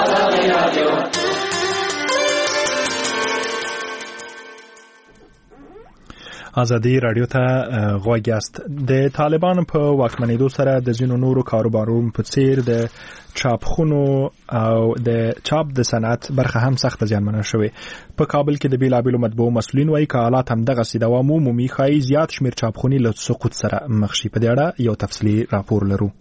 ازادي رادیو ته غوږ یاست. د طالبانو په واکمنېدو سره د ځینو نورو کاروبارونو په څیر د چاپخونو او د چاپ د صنعت برخه هم سخت زیانمنه شوې. په کابل کې د بیلابیلو مطبوعو مسؤلین وایي که حالات هم دغسې دوام ومومي ښایي زیات شمېر چاپخونې له سقوط سره مخ شي. په دې اړه یو تفصیلي راپور لرو.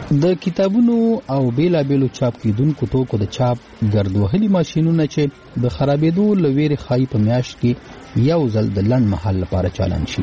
د کتابونو او بیلابیلو چاپ کیدونکو توکو د چاپ ګردوهلي ماشینونه چې د خرابېدو له ویرې ښایي په میاشت کې یو ځل د لنډ مهال لپاره چالان شي.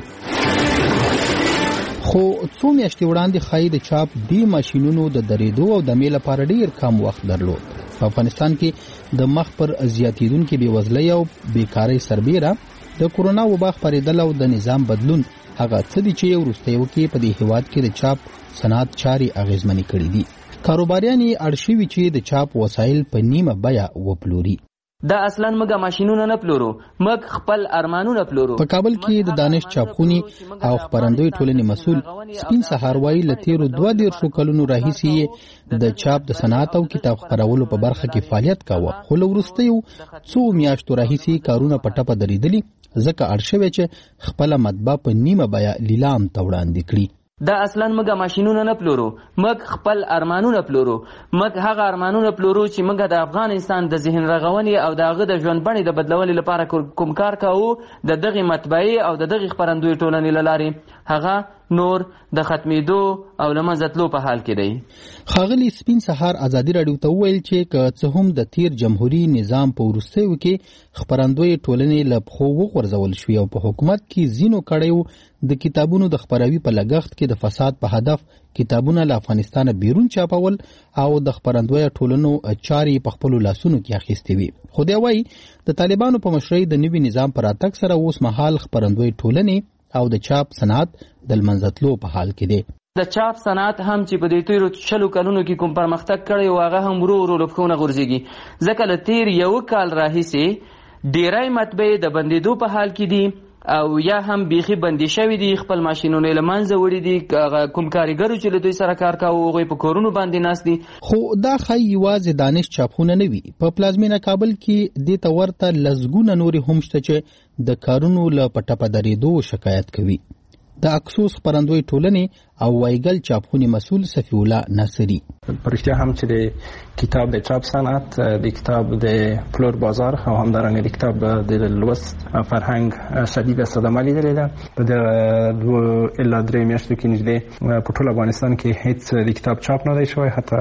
خو څو میاشتې وړاندې ښایي د چاپ دې ماشینونو د درېدو او دمې لپاره ډېر کم وخت درلود. په افغانستان کې د مخ پر زیاتېدونکې بېوزلۍ او بیکارۍ سربېره د کورونا وبا خپرېدل او د نظام بدلون هغه څه دي چې وروستیو کې په دې هېواد کې د چاپ صنعت چاري اغیزمنې کړې دي. کاروباریان یې اړ شوي چې د چاپ وسایل په نیمه بیه وپلوري. دا اصلا موږ ماشینونه نه پلورو، موږ خپل ارمانونه پلورو. په کابل کې د دانش چاپخونې او خپرندوی ټولنې مسؤل سپین سهار وایي له تیرو دوه دیرشو کلونو راهیسې د چاپ د صنعت او کتاب خپرولو په برخه کې فعالیت کاوه، خو له وروستیو څو میاشتو راهیسې کارونه په ټپه درېدلي، ځکه اړ شوی چې خپله مطبعه په نیمه بیه لیلام ته وړاندې کړي. دا اصلا موږ ماشینونه نه پلورو، موږ خپل ارمانونه پلورو. موږ هغه ارمانونه پلورو چې موږ د افغانستان د ذهن رغونې او د هغه د ژوند بڼې د بدلولو لپاره کوم کار کوو، د دغې مطبعې او د دغې خپرندوی ټولنې له لارې هغه نور د ختمېدو او له منځه تلو په حال کې دی. ښاغلي سپین سهار ازادي راډیو ته وویل چې که څه هم د تیر جمهوري نظام په وروستیو کې خپرندوی ټولنې له پښو وغورځول شوې او په حکومت کې ځینو کړیو د کتابونو د خپروي په لګښت کې د فساد په هدف کتابونه له افغانستانه بیرون چاپول او د خپرندوی ټولنو چارې په خپلو لاسونو کې اخیستې وي. خو دی وایي د طالبانو په مشرۍ د نوي نظام په راتګ سره اوس مهال خپرندوی ټولنې او د چاپ صنعت د لمنځتلو په حال کې دی. د چاپ صنعت هم چې په دې تیرو شلو کلونو کې کوم پرمختګ کړی و هغه هم ورو ورو له پښو نه غورځېږي، ځکه له تیر یو کال راهیسې ډېری مطبعې د بندېدو په حال کې دي او یا هم بیخي بندي شوي دي، خپل ماشینونه له منځه وړي دي. کوم کارګرو چې له دوی سره کار کاوه هغوی په کورونو باندې ناست دي. خو دا ښایي یوازې دانش چاپونه نه وي، په پلازمینه کابل کې دې ته ورته لسګونه نورې هم شته چې د کارونو له په ټپه درېدو شکایت کوي. د اکسوس خپرندوی ټولنې او وایګل چاپخونې مسؤل صفی الله ناصري: په رښتیا هم چې د کتاب د چاپ صنعت، د کتاب د پلور بازار او همدارنګه د کتاب د لوست فرهنګ شدیده صدمه لیدلې ده. په دغه دوه الا درې میاشتو کې نږدې په ټول افغانستان کې هیڅ د کتاب چاپ نه دی شوی، حتی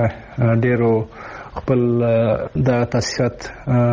ډېرو خپل د تاسیسات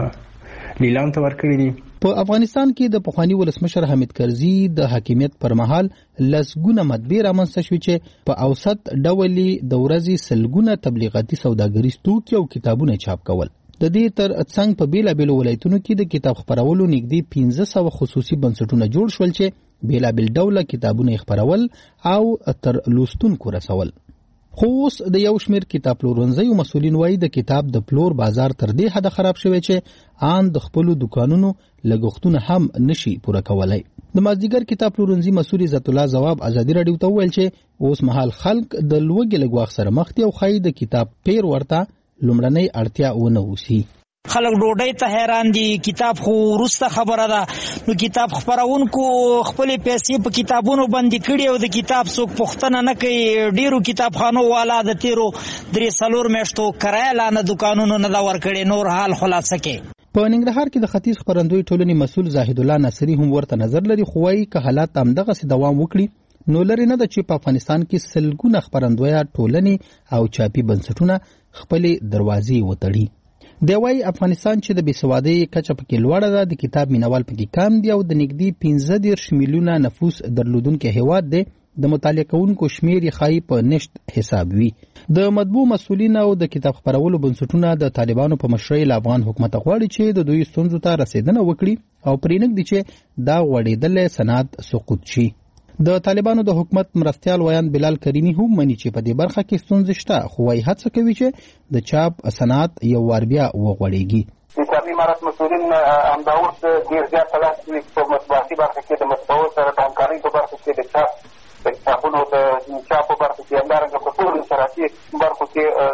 لیلام ته ورکړي دي. په افغانستان کې د پخوانی ولسمشر حامد کرزي د حاکمیت پر مهال لسګونه مطبعې رامنځته شوې چې په اوسط ډول د ورځې سلګونه تبلیغاتي سوداګریز توکي او کتابونه چاپ کول. د دې تر څنګ په بیلابیلو ولایتونو کې د کتاب خپرولو نږدې پنځه سوه خصوصي بنسټونه جوړ شول چې بیلابیل ډوله کتابونه خپرول او تر لوستونکو رسول. خو اوس د یو شمېر کتاب پلورنځیو مسؤلین وایي د کتاب د پلور بازار تر دې حده خراب شوی چې آن د خپلو دوکانونو لګښتونه هم نشي پوره کولی. د مازدیګر کتاب پلورنځي مسؤل عزت الله ځواب ازادي راډیو ته وویل چې اوس مهال خلک د لوږې له ګواښ سره مخ دي او ښایي د کتاب پیر ورته لومړنۍ اړتیا ونه اوسي. خلک ډوډۍ ته حیران دي، کتاب خو وروسته خبره ده. نو کتاب خپرونکو خپلې پیسې په کتابونو باندې کړي او د کتاب څوک پوښتنه نه کوي. ډېرو کتابخانو والا د تیرو درې څلور میاشتو کرایه لا نه دوکانونو نه ده ورکړې، نور حال خلاصه کې. په ننګرهار کې د ختیځ خپرندوی ټولنې مسؤل زاهد الله ناصري هم ورته نظر لري، خو وایي که حالات همدغسې دوام وکړي نو لرې نه ده چې په افغانستان کې سلګونه خپرندویه ټولنې او چاپي بنسټونه خپلې دروازې وتړي. دی وایي افغانستان چې د بېسوادۍ کچه پکې لوړه ده، د کتاب مینوال پکې کم دي او د نږدې پنځه دېرش میلیونه نفوس درلودونکی هیواد دی. د مطالعه کوونکو شمېر یې ښایي په نشت حساب وي. د مطبوع مسؤلین او د کتاب خپرولو بنسټونه د طالبانو په مشرۍ له افغان حکومت غواړي چې د دوی ستونزو ته رسېدنه وکړي او پرې نږدي چې دا غوړېدلی صنعت سقوط شي. د طالبانو د حکومت مرستیال ویان بلال کریمي هم مني چې په دې برخه کې ستونزې شته، خو وايي هڅه کوي چې د چاپ صنعت یو وار بیا وغوړېږي. د اسلامي امارت مسؤلین همدا اوس ډېر زیات تلاش کوي په مطبوعاتي برخه کې د مطبعو سره د همکارۍ په برخه کې د چاپ د کتابونو د چاپ په برخه کې همدارنګه په ټولو انشراتي برخو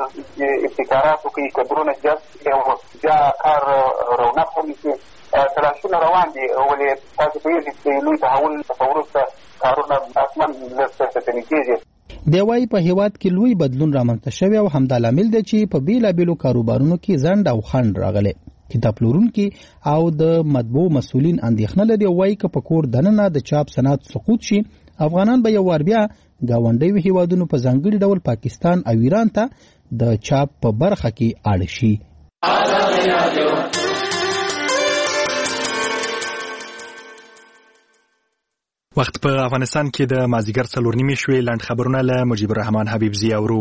کې ابتکارات وکړي، کدرونه جذب کړي او بیا کار رونق ونیسي. تلاشونه روان دي، ولې تاسو پوهېږئ چې لوی تحول څخه وروسته کارونه اصلا لږ سرچینې کېږي. دی وایي په هېواد کې لوی بدلون رامنځته شوی او همدا لامل دی چې په بیلابیلو کاروبارونو کې ځنډ او خنډ راغلی. کتاب پلورونکي او د مطبوع مسؤلین اندېښنه لري او وایي که په کور دننه د چاپ صنعت سقوط شي افغانان به یو وار بیا ګاونډیو هیوادونو په ځانګړي ډول پاکستان او ایران ته د چاپ په برخه کې اړ شي. وخت په افغانستان کې د مازیګر څلور نیمې شوې. لنډ خبرونه له مجیب الرحمن حبیبزي اورو.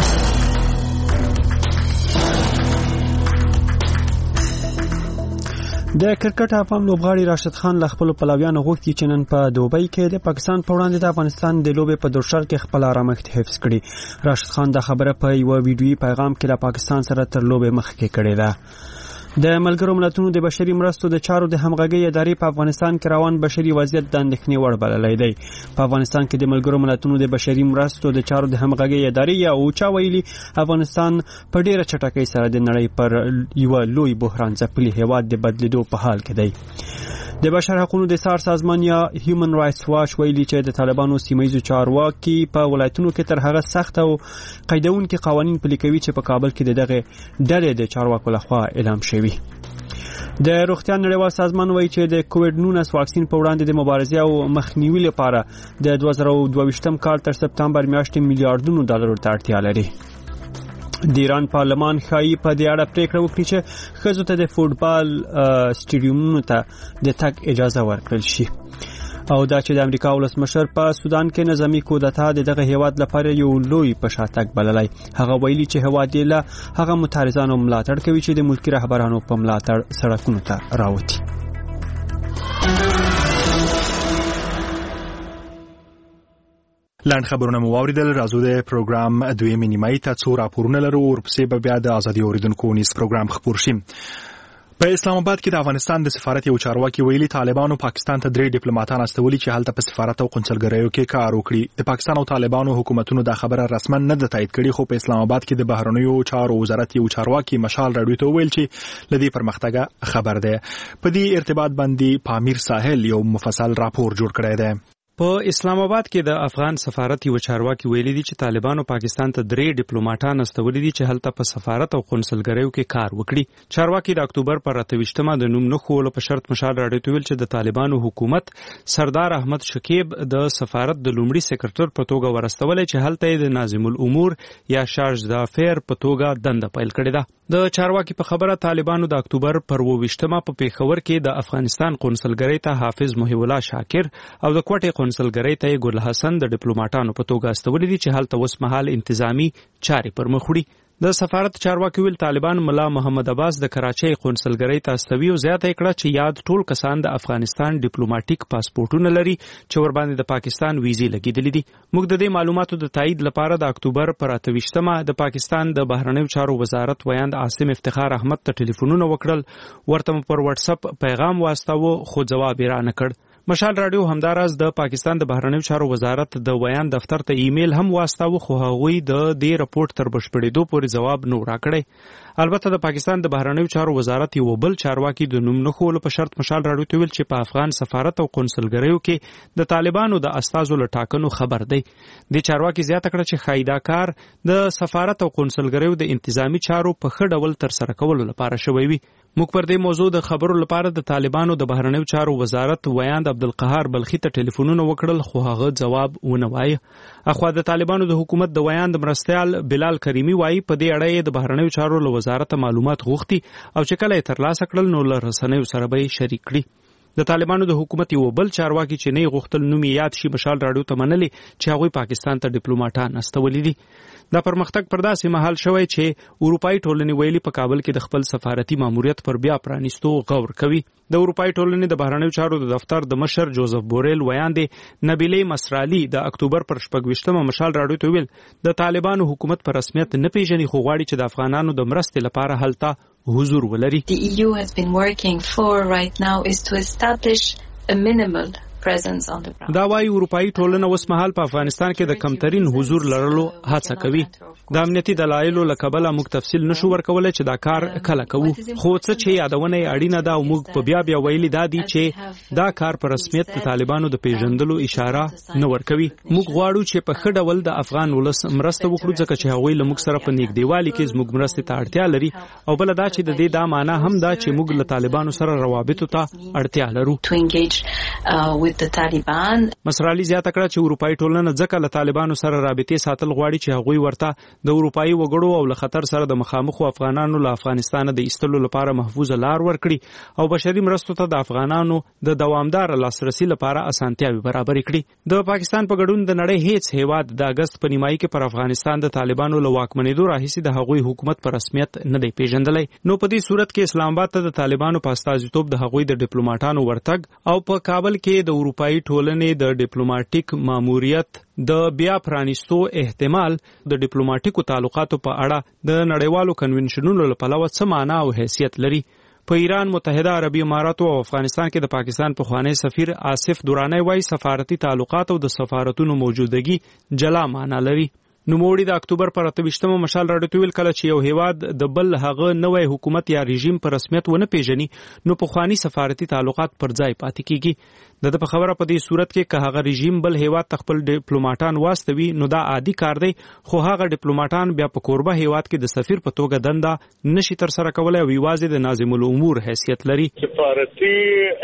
د کرکټ افغان لوبغاړي راشد خان له خپل پلویانو غوښتي چې نن په دوبۍ کې د پاکستان په وړاندې د افغانستان د لوبې په درشل کې خپل آرامښت حفظ کړي. راشد خان دا خبره په یو ویډیويي پیغام کې د پاکستان سره تر لوبې مخکې کړې ده. د ملګرو ملتونو د بشري مرستو د چارو د همغږي ادارې په افغانستان کې روان بشري وضعیت د اندېښنې وړ بللی دی. په افغانستان کې د ملګرو ملتونو د بشري مرستو د چارو د همغږي ادارې یا اوچا ویلي افغانستان په ډیره چټکۍ سره د نړۍ پر یو لوی بحران ځپلي هیواد د بدلیدو په حال کې دی. د بشر حقوقو د سار سازمان یا هیومن رائټس واچ ویلي چې د طالبانو سیمایي چارواکي په ولایتونو کې تر هغه سخت او قیدونکي قوانين پلي کوي چې په کابل کې دغه ډلې د چارواکو لخوا اعلان شوی. د روغتیا نړیوال سازمان وایي چې د کووډ نولس واکسین په وړاندې د مبارزې او مخنیوي لپاره د دوه زره او دوه ویشتم کال تر سپتمبر میاشتې میلیارډونو ډالرو ته اړتیا لري. د ایران پارلمان ښایي په دې اړه پریکړه وکړي چې ښځو ته د فوټبال سټیډیومونو ته د تګ اجازه ورکړل شي. او دا چې د امریکا ولسمشر په سودان کې نظامی کودتا د دغه هیواد لپاره یو لوی پشاتګ بللی. هغه ویلي چې هیواد یې له هغه متحرزانو ملاتړ کوي چې د ملکی رهبرانو په ملاتړ سړکونو ته راوتی. لاند خبرونه مو واوریدل. راځو د پروګرام دویمې نیمایي ته څو راپورونه لرو. ورپسې به بیا د ازادي اوریدونکو نیز پروګرام خپور شي. په اسلام آباد کې د افغانستان د سفارت یو چارواکي ویلي طالبانو پاکستان ته درې ډیپلوماټان استولي چې هلته په سفارت او قونسلګریو کې کار وکړي. د پاکستان او طالبانو حکومتونو دا خبره رسما نه ده تایید کړې، خو په اسلام آباد کې د بهرنیو چارو وزارت یو چارواکي مشال راډیو ته ویل چې لدی پرمختګ خبر ده. په دې ارتباط باندې پامیر ساحل یو مفصل راپور جوړ کړی دی. په اسلام آباد کې د افغان سفارت یو چارواکي ویلي دي چې طالبانو پاکستان ته درې ډیپلوماټان استولي دي چې هلته په سفارت او قونسلګریو کې کار وکړي. چارواکي د اکتوبر پر اته ویشتمه د نوم نه خولو په شرط مشال راډیو ته ویل چې د طالبانو حکومت سردار احمد شکیب د سفارت د لومړي سکرټر په توګه ورستولې چې هلته د ناظم الامور یا شارج دافیر په توګه دنده پیل کړې ده. د چارواکي په خبره طالبانو د اکتوبر پر اووه ویشتمه په پیښور کې د افغانستان قونسلګری ته حافظ محی الله شاکر او د کوټې قونسلګری ته ګل حسن د ډیپلوماټانو په توګه استولي دي چې هلته اوس مهال انتظامی چارې پر مخ وړي. د سفارت چارواکي ویل طالبان ملا محمد عباس د کراچۍ قونسلګری ته استوي او زیاته کړه چې یاد ټول کسان د افغانستان ډیپلوماټیک پاسپورتونه لري چې ور باندې د پاکستان ویزې لګیدلې دي. موږ د دې معلوماتو د تایید لپاره د اکتوبر پر اته ویشتمه د پاکستان د بهرنیو چارو وزارت ویاند عاصم افتخار احمد ته ټلیفونونه وکړل، ورته پر واتس اپ پیغام واستاوه خو جواب یې را نه کړ. مشال راډیو همداراز د پاکستان د بهرنیو چارو وزارت د ویان دفتر ته ایمیل هم واستاوه خو هغوی د دې رپورت تر بشپړېدو پورې جواب نه راکړی. البته د پاکستان د بهرنیو چارو وزارت یو بل چارواکي د نوم نه خولو په شرط مشال راډیو ته ویل چې په افغان سفارت او قونسلګریو کې د طالبانو د استازو له ټاکنو خبر دی. د چارواکي زیاته کړه چې خایدا کار د سفارت او قونسلګریو د انتظامی چارو په ښه ډول تر سره کولو لپاره شوی وي. موږ پر دې موضوع د خبرو لپاره د طالبانو د بهرنیو چارو وزارت ویاند عبدالقهار بلخی ته ټلیفونونه وکړل خو هغه جواب ونه وایي. اخوا د طالبانو د حکومت د ویاند مرستیال بلال کریمی وایي په دې اړه د بهرنیو چارو له وزارت معلومات غوښتي او چې کله یې ترلاسه کړل نو له رسنیو سره به یې شریک کړي. د طالبانو د حکومت یو بل چارواکي چې نه غوښتل نوم یاد شي مشال راډیو ته منلي چې هغوی پاکستان ته ډیپلوماټان استولي دي. دا پرمختګ پر داسې مهال شوی چې اروپایي ټولنې ویلي په کابل کې د خپل سفارتي ماموریت پر بیا پرانیستو غور کوي. د اروپایي ټولنې د بهرنیو چارو د دفتر د مشر جوزف بوریل ویاندې نبیلې مسرالی د اکتوبر پر شپږ ویشتمه مشال راډیو ته ویل د طالبانو حکومت په رسمیت نه پیژني خو غواړي چې د افغانانو د مرستې لپاره هلته حضور ولري. The E U has been working for right now is to establish a minimal دا وايي اروپایي ټولنه اوس مهال په افغانستان کې د کمترین حضور لرلو هڅه کوي. د امنیتي دلایلو له کبله موږ تفصیل نشو ورکولای چې دا کار کله کوو، خو څه چې یادونه اړینه ده او موږ په بیا بیا ویلي دا دي چې دا کار په رسمیت د طالبانو د پیژندلو اشاره نه ورکوي. موږ غواړو چې په ښه ډول د افغان ولس مرسته وکړو ځکه چې هغوی له موږ سره په نږدېوالي کې زموږ مرستې ته اړتیا لري او بل دا چې د دې دا معنا هم دا چې موږ له طالبانو سره روابطو ته اړتیا لرو. with the Taliban. مسرالي زیاته کړه چې اروپאי ټولنه ځکه له طالبانو سره رابطې ساتل غواړي چې هغوی ورته د اروپאי وګړو او له خطر سره د مخامخو افغانانو له افغانستان د ایستلو لپاره محفوظه لار ورکړي او بشري مرستو ته د افغانانو د دوامدار لاسرسي لپاره اسانتیاوي برابر کړي. د پاکستان په ګډون د نړۍ هیڅ هیواد د اگست په نیمایي کې پر افغانستان د طالبانو له واکمنېدو راهیسې د هغوی حکومت په رسمیت نه دی پیژندلی. نو په دې صورت کې اسلام آباد ته د طالبانو په استازیتوب د هغوی د ډیپلوماټانو ورتګ او په کابل کې د اروپאי ټولنې د ډیپلوماټیک ماموریت د بیا پرانیستو احتمال د ډیپلوماټیکو تعلقاتو په اړه د نړیوالو کنونشنونو له پلوه څه معنا او حیثیت لري. په ایران، متحده عربي اماراتو او افغانستان کې د پاکستان پخوانی سفیر آصف درانی وایي سفارتي تعلقات او د سفارتونو موجودګي جلا معنا لري. نوموړي د اکتوبر پر اتویشتمه مشال راډیو ته ویل کله چې یو هیواد د بل هغه نوې حکومت یا رژیم په رسمیت ونه پیژني نو پخوانی سفارتي تعلقات پر ځای پاتې کیږي. د په خبره په دې صورت کې که هغه رژیم بل هیواد ته خپل ډیپلوماټان واستوي نو دا عادي کار دی، خو هغه ډیپلوماټان بیا په کوربه هیواد کې د سفیر په توګه دنده نشي تر سره کولای او یوازې د ناظم الامور حیثیت لري. سفارتي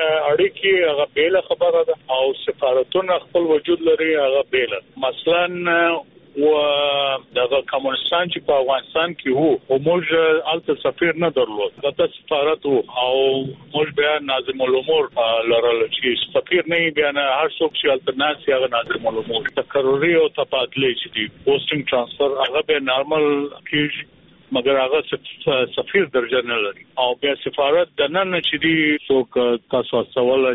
اړیکې هغه بیل خبره ده او سفارتونه خپل وجود لري هغه بیل. مثلا و دغه کمونستان چې په افغانستان کې وو او موږ الته سفیر نه درلود، دغه سفارت وو او موږ بیا ناظم الامور لرل چې سفیر نه بیا نه هر څوک چې الته ناس هغه ناظم الامور تقرری او تبادله چې دی پوسټینګ ترانسفر هغه به نارمل کیږي مګر هغه سفیر درجه نه لري او بیا سفارت د نن چې دی څوک تاسو سوال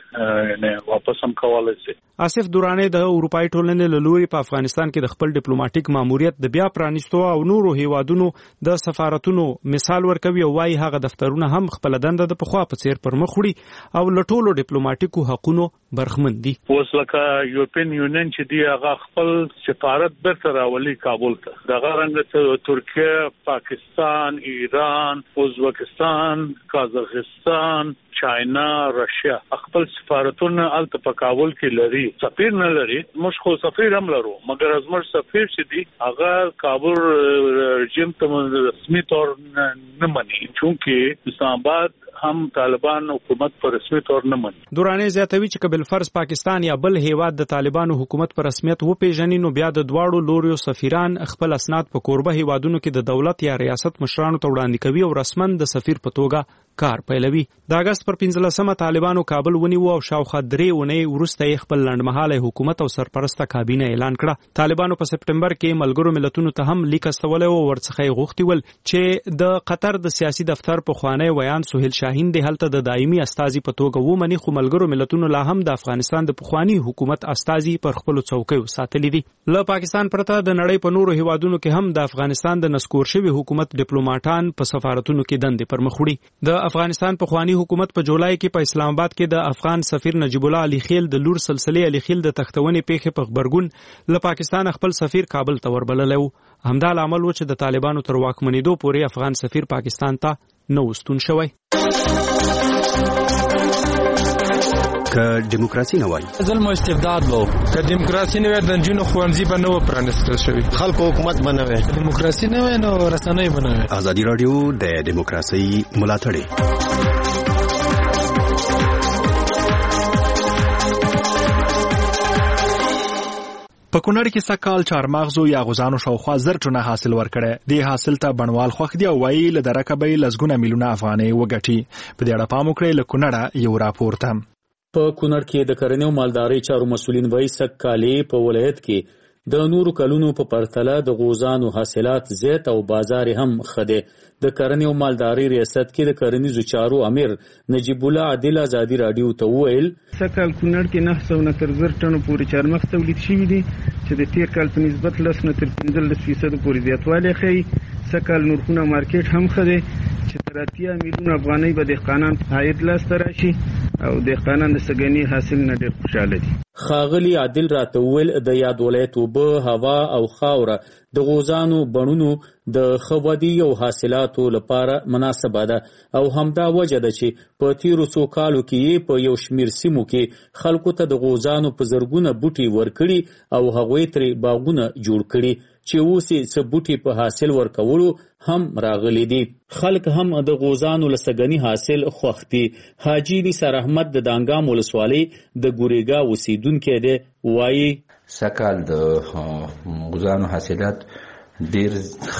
چې نه واپس هم کولای شي. آصف درانی د اروپאי ټولنې له لوري په افغانستان کې د خپل ډیپلوماټیک ماموریت د بیا پرانیستو او نورو هیوادونو د سفارتونو مثال ورکوي او وايي هغه دفترونه هم خپل دنده د پخوا په څیر پر مخ وړي او له ټولو ډیپلوماټیکو حقوقو برخمن دي. اوس لکه یورپین یونین چې دی هغه خپل سفارت برته راولي کابل ته، دغه رنګ ترکیه، پاکستان، ایران، ازبکستان، قازقستان، چاینا، رشیا خپل سفارتونه الته په کابل کې لري. سفیر نه لري، موږ خو سفیر هم لرو مګر زموږ سفیر چې دی هغه کابل رژیم ته رسمي تور نه مني چونکه اسلام آباد هم طالبان حکومت پر رسمي تور نه مني. درانی زیاتوي چې کبل فرض پاکستان یا بل هیواد د طالبانو حکومت پر رسمیت و پیژني نو بیا د دواړو لوریو سفیران خپل اسناد په کوربه هیوادونو کې د دولت یا ریاست مشرانو ته وړاندې کوي او رسمن د سفیر په توګه کار پیلوي. د اگست پر پنځلسمه طالبانو کابل ونیو او شاوخوا درې اونۍ وروسته خپل لنډمهاله حکومت او سرپرسته کابینه اعلان کړه. طالبانو په سپټمبر کې ملګرو ملتونو ته هم لیک استولې او ورڅخه غوښتي ول چې د قطر د سیاسي دفتر په خوانی ویان سہیل شاهین د هلته د دایمي استازي په توګه ومني، خو ملګرو ملتونو لا هم د افغانستان د پخوانی حکومت استازي پر خپل څوکیو ساتلي دي. له پاکستان پرته د نړۍ په نورو هیوادونو کې هم د افغانستان د نسکور شوی حکومت ډیپلوماټان په سفارتونو کې دندې پر مخ وړي. د افغانستان پخوانی حکومت په جولای کې په اسلام آباد کې د افغان سفیر نجیب الله علي خیل د لور سلسله علي خیل د تختونې پیښې په خبرګون له پاکستان خپل سفیر کابل ته وربللی و. همدا لامل و چې د طالبانو تر واکمنېدو پورې افغان سفیر پاکستان ته نه وستون شوی. که دیموکراسي نه وای ظلم او استبداد وو، که دیموکراسي نه وای د جنونو خوانځي به نه و پرانستل شوی، خلکو حکومت به نه وای، دیموکراسي نه وای نو رسنۍ به نه وای. ازادي رادیو د دیموکراسي ملاتړ په کونړ کې سکهال چارمغزو یا غوزانو شاوخوا زر ټنه حاصل ورکړی. دې حاصل ته بڼوال خوښ دی او وایي له درکه به یې لسګونه میلیونه افغانۍ وګټي. په دې اړه پام وکړئ، له کونړه یو راپور ته. په کونړ کې د کرنې او مالدارۍ چارو مسولین وایي سکهالي په ولایت کې د نورو کلونو په پرتله د غوزانو حاصلات زیات او بازار هم ښه دی. د کرنې او مالدارۍ ریاست کې د کرنیزو چارو امیر نجیب الله عادل ازادي رادیو ته وویل سکهال کونړ کې نه سوه نه تر زر ټنو پورې چارمغز تولید شوي دي چې د تیر کال په نسبت لس نه تر پنځلس فیصده پورې زیاتوالی ښیي. سکهال نرخونه مارکیټ هم ښه دی چې تر اتیا میلیونه افغانۍ به دهقانان عاید لاسته راشي او دهقانان د سږني حاصل نه ډېر خوشحاله دي. ښاغلي عادل راته وویل د یاد ولایت اوبه، هوا او خاوره د غوزانو بڼونو د ښه ودې او حاصلاتو لپاره مناسبه ده او همدا وجه ده چې په تیرو څو کالو کې په یو شمیر سیمو کې خلکو ته د غوزانو په زرګونه بوټي ورکړي او هغوی ترې باغونه جوړ کړي چې اوس یې څه بوټي په حاصل ورکولو هم راغلي دي. خلک هم د غوزانو له سږني حاصل خوښ دي. حاجي نثار احمد د دانګام ولسوالۍ د ګورېګا اوسېدونکی دی، وایي سږکال د غوزانو حاصلات ډېر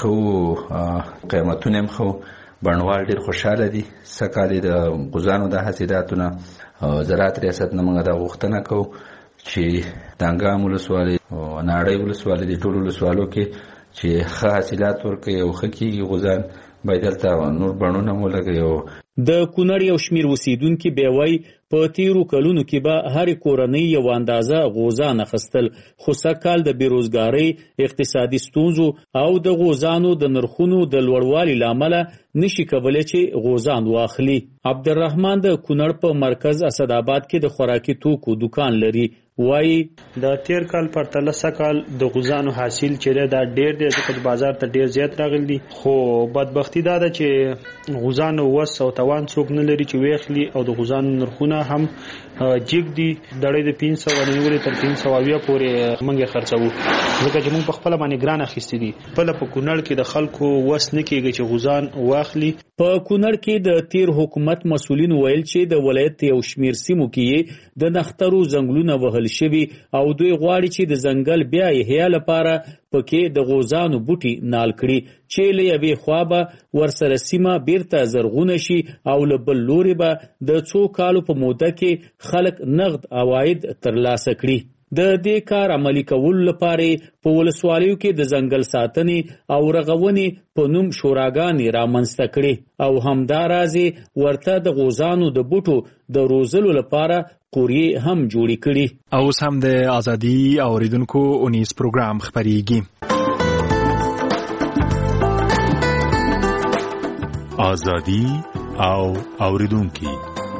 ښه، قیمتونه هم ښه، بڼوال ډېر خوشحاله دي. سږکال د غوزانو د حاصلاتو نه زراعت ریاست نه موږ دا غوښتنه کوو چې دانګام ولسوالۍ او ناړۍ ولسوالۍ د ټولو ولسوالو کې چې ښه حاصلات ورکوي او ښه کېږي غوزان، باید دلته نور بڼونه هم ولګوي. د کونړ یو شمیر اوسېدونکي بیا وایي په تیرو کلونو کې به هرې کورنۍ یو اندازه غوزان اخیستل، خو سږکال د بېروزګارۍ، اقتصادي ستونزو او د غوزانو د نرخونو د لوړوالي له امله نشي کولی چې غوزان واخلي. عبدالرحمن د کونړ په مرکز اسداباد کې د خوراکي توکو دکان لري، وایي د تیر کال پرتله سږکال د غوزانو حاصل چې دی دا ډېر دی، ځکه چې بازار ته ډېر زیات راغلی دي. خو بدبختي دا ده چې غوزانو وس او توان څوک نه لري چې ویخلي، او د غوزانو نرخونه هم جګ دي. دړۍ د پنځه سوه نیولې تر پنځه سوه اویا پورې موږ یې خرڅوو، ځکه چې موږ په خپله باندې ګران اخیستي دي. خپله په کونړ کې د خلکو وس نه کېږي چې غوزان واخلي. په کونړ کې د تیر حکومت مسؤلین ویل چې د ولایت یو شمیر سیمو کې د نښترو ځنګلونه وهل شوي او دوی غواړي چې د ځنګل بیا احیا لپاره پکې د غوزانو بوټي نال کړي چې له یوې خوا به ورسره سیمه بیرته زرغونه شي او له بل لوري به د څو کالو په موده کې خلک نغد عواید ترلاسه کړي. د دې کار عملي کولو لپاره په ولسوالیو کې د ځنګل ساتنې او رغونې په نوم شوراګانې رامنځته کړي او همداراز ورته د غوزانو د بوټو د روزلو لپاره قوریې هم جوړې کړي. اوس هم د ازادي اوریدونکو اونیز پروګرام خپریږي. ازادي او اوریدونکو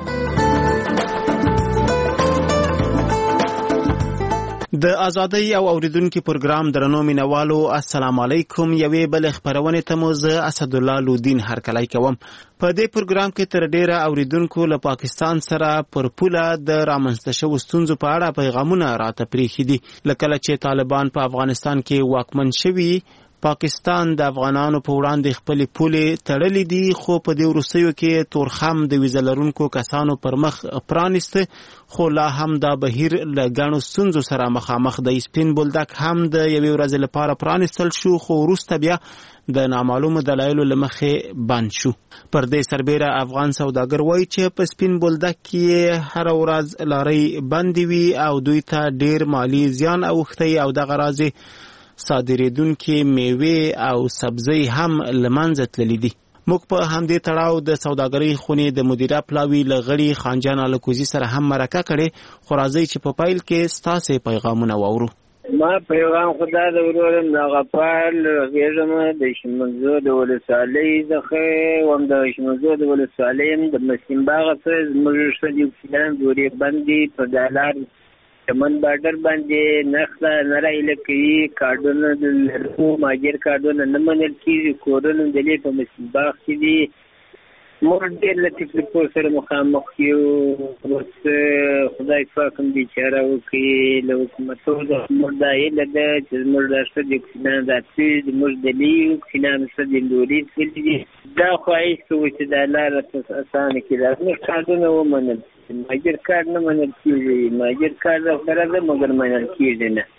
د ازادۍ او اوریدونکو پروګرام درنو مینوالو، السلام علیکم. یوې بل خبرونه ته مو زه اسد الله لودین هرکلی کوم. په دې پروګرام کې تر ډیره اوریدونکو له پاکستان سره پر پوله د رامنځته شوو ستونزو په اړه پیغامونه راته پریښي دي. لکه چې طالبان په افغانستان کې واکمن شوي، پاکستان د افغانانو په وړاندې خپل پولې تړلې دي، خو په دې وروستیو کې تورخم د ویزه لرونکو کسانو پر مخ پرانیسته، خو لا هم دا بهیر له ګڼو ستونزو سره مخامخ دی. سپین بولدک هم د یوې ورځې لپاره پرانیستل شو، خو وروسته بیا د نامعلومو دلایلو له مخې بند شو. پر دې سربیره افغان سوداګر وایي چې په سپین بولدک کې هر ورځ لارۍ بندې وي او دوی ته ډیر مالی زیان اوښتی او دغه راځي صادریدونکي میوې او سبزی هم له منځه تللي دي. موږ په همدې تړاو د سوداګرۍ خونې د مدیره پلاوي له غړي خانجان الکوزي سره هم مرکه کړې، خو راځئ چې په پیل کې ستاسې پیغامونه واورو. ما پیغام خدا د ورورم د غفال غیرم د شمنزو د ولسوالۍ څخه وم د شمنزو د ولسوالۍ د مسیم باغ څخه زموږ شدي فلان دورې باندې په دالار چمن بارډر باندې نخله نرایله کوي، کارډونه د لرو ماجر کارډونه نه منل کېږي، کورونه د لې په مسیم باغ کې دي. موږ ډېر له تکلیفو سره مخامخ یو، اوس خدای پاک هم بیچاره وکړي له حکومتو زموږ دا هیله ده چې زموږ دا ښځې اکسیجن راتلي، زموږ د لې اکسیجن ښځې لوري تللي دي. دا خواهش کوو چې دا لاره اسانه کړي، زموږ کارډونه ومنل. ماجر کار نه منل کېږي، ماجر کار سره ده مګر منل کېږي نه.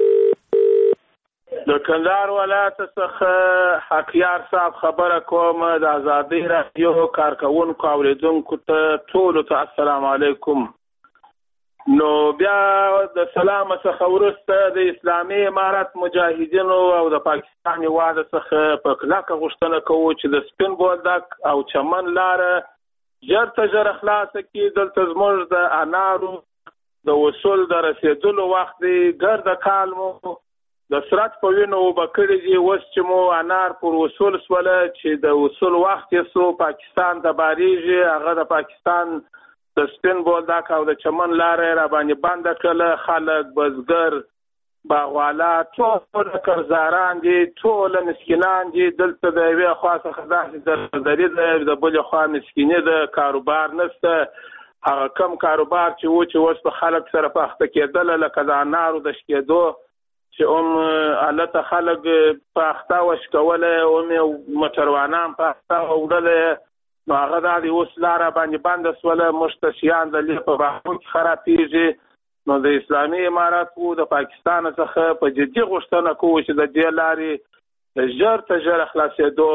د کندهار ولایت څخه حقیار صاحب خبره کوم. د ازادۍ رادیو کارکوونکو اوریدونکو ته ټولو ته السلام علیکم. نو بیا د سلام څخه وروسته د اسلامي امارت مجاهدینو او د پاکستان هېواد څخه په کلکه غوښتنه کوو چې د سپین بولدک او چمن لاره ژر تر ژره خلاصه کړي. دلته زموږ د انارو د وصول د رسېدلو وخت دی، ګرده کال مو د سرعت په وینو اوبه کړي دي. اوس چې مو انار پر وصول سوله چې د وصول وخت یې سو پاکستان ته بارېږي، هغه د پاکستان د سپین بولدک او د چمن لارې را باندې بنده کړله. خلک بزګر باغوالا ټول قرضداران دي، ټول مسکینان دي. دلته د یوې خوا څخه داسې دردري ده، د بلې خوا مسکیني ده، کاروبار نشته. هغه کم کاروبار چې و چې اوس په خلک سره په اخته کېدله لکه د انارو د شکېدو چې هم هلته خلک په اخته وشکولی، هم یې موټروانان په اخته وړلی. نو هغه دا د اوس لاره باندې بنده شوله. موږ ته شیان د لې په باغونو کې خرابېږي. نو د اسلامي امارت و د پاکستان څخه په جدي غوښتنه کوو چې د دې لارې ژر تر ژره خلاصېدو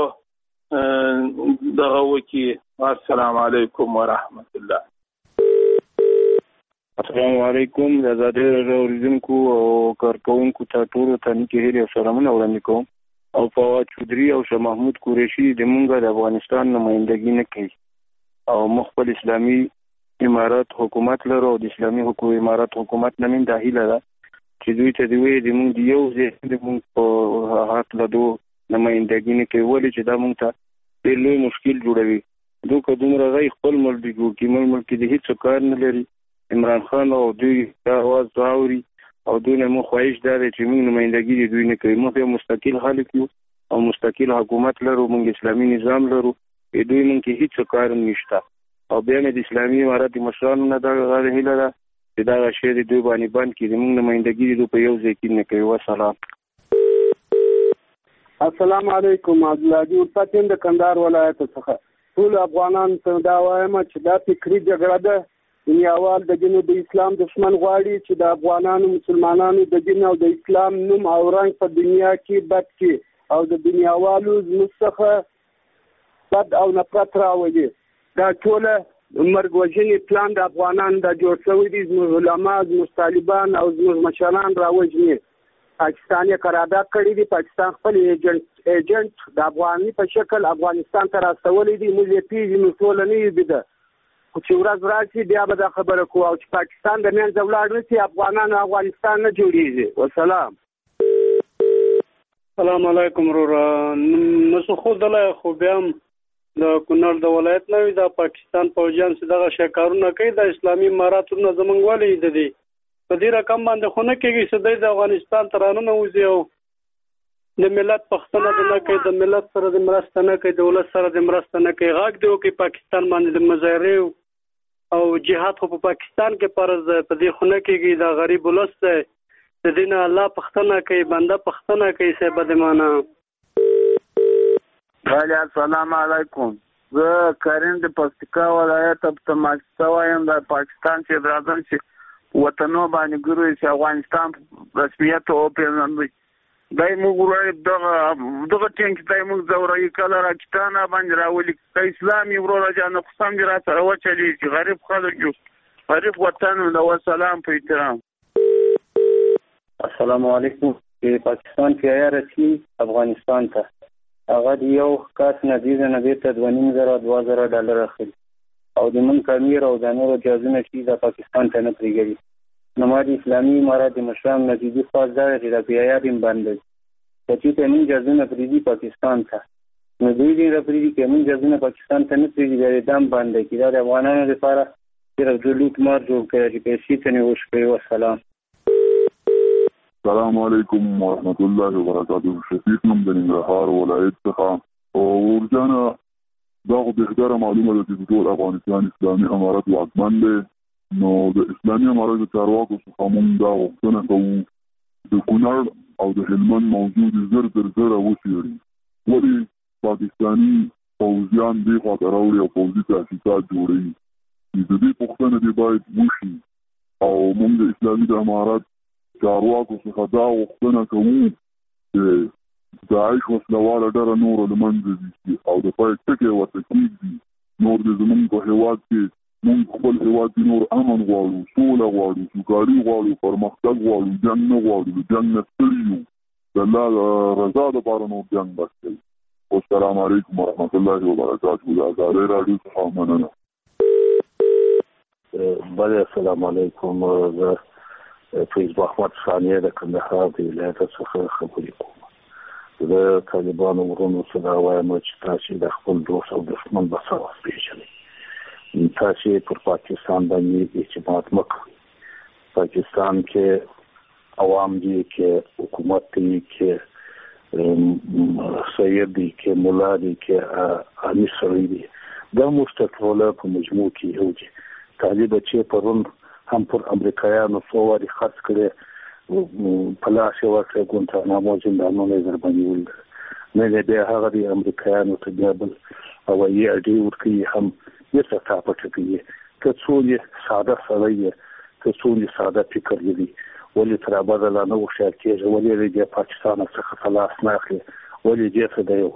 دغه وکړي. السلام علیکم ورحمت الله. السلام علیکم. د ازادي راډیو اوریدونکو او کارکونکو ته ټولو ته نیکې هیلې او سلامونه وړاندې کوم. او فواد چودري او شاه محمود قریشي د مونږ د افغانستان نمائندګي نه کوي او مخ خپل اسلامي امارات حکومت لرو او د اسلامي حکومت امارات حکومت نه من داخله ده چې دوی ته دوی د مونږ د یو ځای د مونږ په حق له دوه نمائندګي نه کوي، ولې چې دا مونږ ته ډېر لوی مشکل جوړوي. دوی دومره غي خپل ملک دی ګو کې ملک د هیڅ کار نه لري. عمران خان او دوی دا आवाज داوري او دوی نه مو خواهش داري چې موږ نمائندګي دي دوی نه کوي. موږ یو مستقل خلک یو او مستقل حکومت لرو، موږ اسلامي نظام لرو، دوی موږ کې هیڅ کار نشته. او بیا د اسلامي امارات مشرانو نه دا غواړي هیله ده چې دا شی د دوی باندې بند کړي. موږ نمائندګي دي په یو ځای کې نه کوي. والسلام. السلام علیکم. عبدالعزیز الفتین د کندهار ولایت څخه. ټول افغانان ته دا وایم چې دا فکری جګړه ده. دنیاوال د دین او د اسلام دشمن غواړي چې د افغانانو مسلمانانو د دین او د اسلام نوم او رنګ په دنیا کې بد کړي او د دنیاوالو زموږ بد او نفرت راولي. دا ټول مرګ وژنې پلان د افغانانو د جوړ شوی دي. زموږ علما، زموږ طالبان او زموږ مشران راوژني. پاکستان یې قرارداد کړی دی. پاکستان خپل ایجنټ ایجنټ د افغاني په شکل افغانستان ته راستولی دی. موږ یې پیژنو، ټول نه یې بیده. خو چې ورځ راشي بیا به دا خبره کوو او چې پاکستان د منځه ولاړ نشي افغانان افغانستان نه جوړېږي. والسلام. السلام علیکم وروره. نسو خودله خو بیا هم د کونړ د ولایت نه وي د پاکستان پوځیان چې دغه شی کارونه کوي د اسلامي اماراتو نه زموږ ولې د دې په دې رقم باندې خو نه کېږي چې دی د افغانستان ته رانونه وځي او د ملت پښتنه د نه کوي، د ملت سره د مرسته نه کوي، د ولس سره د مرسته نه کوي. غږ دی وکړي پاکستان باندې د مظاهرې او جهاد خو په پاکستان کې فرض دی، په دې خو نه کېږي. د غریب ولس دی د دې نه الله پښتنه کوي، بنده پښتنه کوي. صاحب بدمانه. وعليكم السلام علیکم. زه کریم د پکتیکا ولایت اب تماشا وایم د پاکستان چې راځم چې وطنو باندې ګوري چې افغانستان رسمیت او پیژندل دای موږ ورای دغه دغه ټینګ دای موږ زوري کله راکټانه باندې راولي د اسلامي ورو جان قسم دي را سره وچلی چې غریب خلک یو غریب وطن نو سلام په احترام. السلام علیکم. پاکستان کې آیا رسمي افغانستان ته هغه یو کاس نه دی نه دی ته دوه نیم زره دوه زره ډالر اخلي او د من کمیر او د نورو جازونه چې د پاکستان ته نه پریږدي. نو ما د اسلامي امارات د مشران نتیجې خاص دا چې د پیایا دین باندې چې ته من جازونه پریږدي پاکستان ته نو دوی دې پریږدي چې من جازونه پاکستان ته نه پریږدي د دام باندې چې دا د افغانانو لپاره چې د لوټ مار جوړ کړي چې پیسې ته نه وشي. والسلام. السلام علیکم ورحمۃ اللہ وبرکاتہ. شفیق نوم د ننګرهار ولایت څخه او ورجانه دا خو بهتره معلومه ده چې ټول افغانستان اسلامي امارت واکمن دی. نو د اسلامي امارت د چارواکو څخه موږ دا غوښتنه کوو د کونړ او د هلمند موضوع زر تر زره وڅېړي ولې پاکستاني پوځیان دې خواته راوړي او پوځي تاسیسات جوړوي. د دې پوښتنه دې باید وشي او موږ د اسلامي د امارت چارواکو څخه دا غوښتنه کوو چې داعش وسلواله ډله نور له منځه ځي او د پای ټکی ورته کېږدي. نور د زموږ په هېواد کې موږ خپل هېواد کې نور امن غواړو، سوله غواړو، سوکالي غواړو، پرمختګ غواړو، جنګ نه غواړو. د جنګ نه ستړي یو. د الله رضا دپاره نور جنګ بس کوي. والسلام علیکم ورحمت الله وبرکاتہ. د ازادۍ راډیو څخه مننه. بله السلام علیکم. زه فیض احمد ثانیه د کندهار د ولایت څخه خبرې کوم. د طالبانو ورونو څخه وایم چې تاسو د خپل دوست او دښمن په څیر پیژنئ. تاسو پر پاکستان باندې اعتماد وکړئ. پاکستان کې عوام دي، کې حکومت دي، کې سید دي، کې مولا دي، کې امیر سړي دي. دا مستقله په مجموع کې یو دي. طالب چې پرون هم پر امریکایانو فوري خرڅ کړي په لاس یې ورکړي ګونتانامو زندانونه یې درباندې نه نه بیا هغه د امریکایانو ته بیا بل هوایي اډې ورکوي هم بیرته تا پټه کوي. که څوک یې ساده سړی یې، که څوک یې ساده فکر لري، ولې تر ابده لا نه هوښیار کېږي، ولې د پاکستان څخه په لاس نه اخلي، ولې دې ته د یو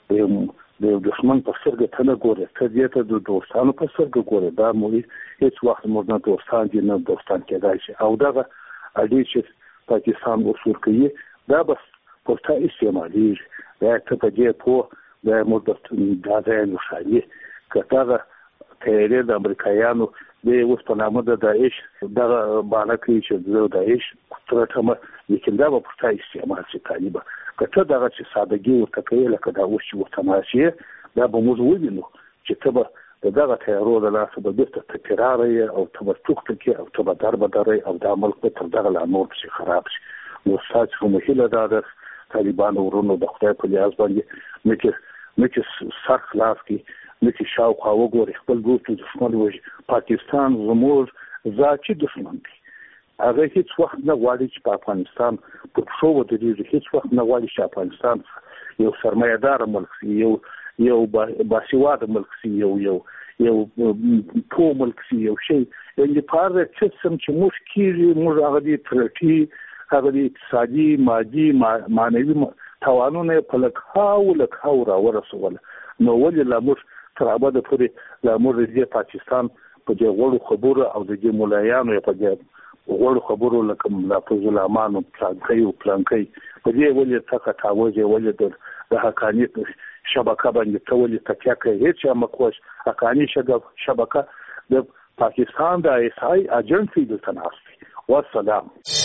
د یو دښمن په سترګه ته نه ګورې، ته دې ته د دوستانو په سترګه ګورې. دا مو هېڅ وخت موږ نه دوستان دي نه دوستان کېدای شي. او دغه اډې چې پاکستان وصول کوي دا بس پر تا استعمالېږي. دا ته په دې پوه دا موږ دا ځای نښاني که دغه تیارې د امریکایانو د اوس په نامه د داعش دغه بانه کوي چې د داعش ترټمه لیکن دا به پر تا استعمال شي. طالبه که ته دغه چې سادهګي ورته کوي لکه دا اوس چې ورته ماشي دا به موږ ووینو چې ته به د دغه تیارو د لاسه به بیرته ته فراره یې او ته به ټوکټه کې او ته به در به درئ او دا ملک به تر دغه لا نور پسې خراب شي. نو ستا څخه مو هیله دا ده طالبانو ورونو د خدای په لیاز باندې نه کې نه کې سر خلاص کړي، نه کې شاوخوا وګوري خپل دوست دښمن وژني. پاکستان زموږ ذاتي دښمن دی. هغه هیڅ وخت نه غواړي چې په افغانستان په پښو ودرېږي، هیڅ وخت نه غواړي چې افغانستان یو سرمایه‌دار ملک شي، یو یو باسواده ملک شي، یو یو یو پوه ملک شي، یو شی یعنې په هر څه چې موږ کېږي موږ هغه دې ترټي هغه د اقتصادي مادي معنوي توانونه یې په لکهاو لکهاو راورسول. نو ولې لا موږ تر ابده پورې لا موږ د پاکستان په دې غوړو خبرو او د دې ملایانو په دې غوړو خبرو لکه ملا فضل امانو پلانکۍ او پلانکۍ په دې ولې تکه تاوځي، ولې د حقانیت شبکه باندې ته ولې تکیه کوي. هیڅ مکوش حقانی شبکه د پاکستان د آی اس آی ایجنسی د تناسب. والسلام.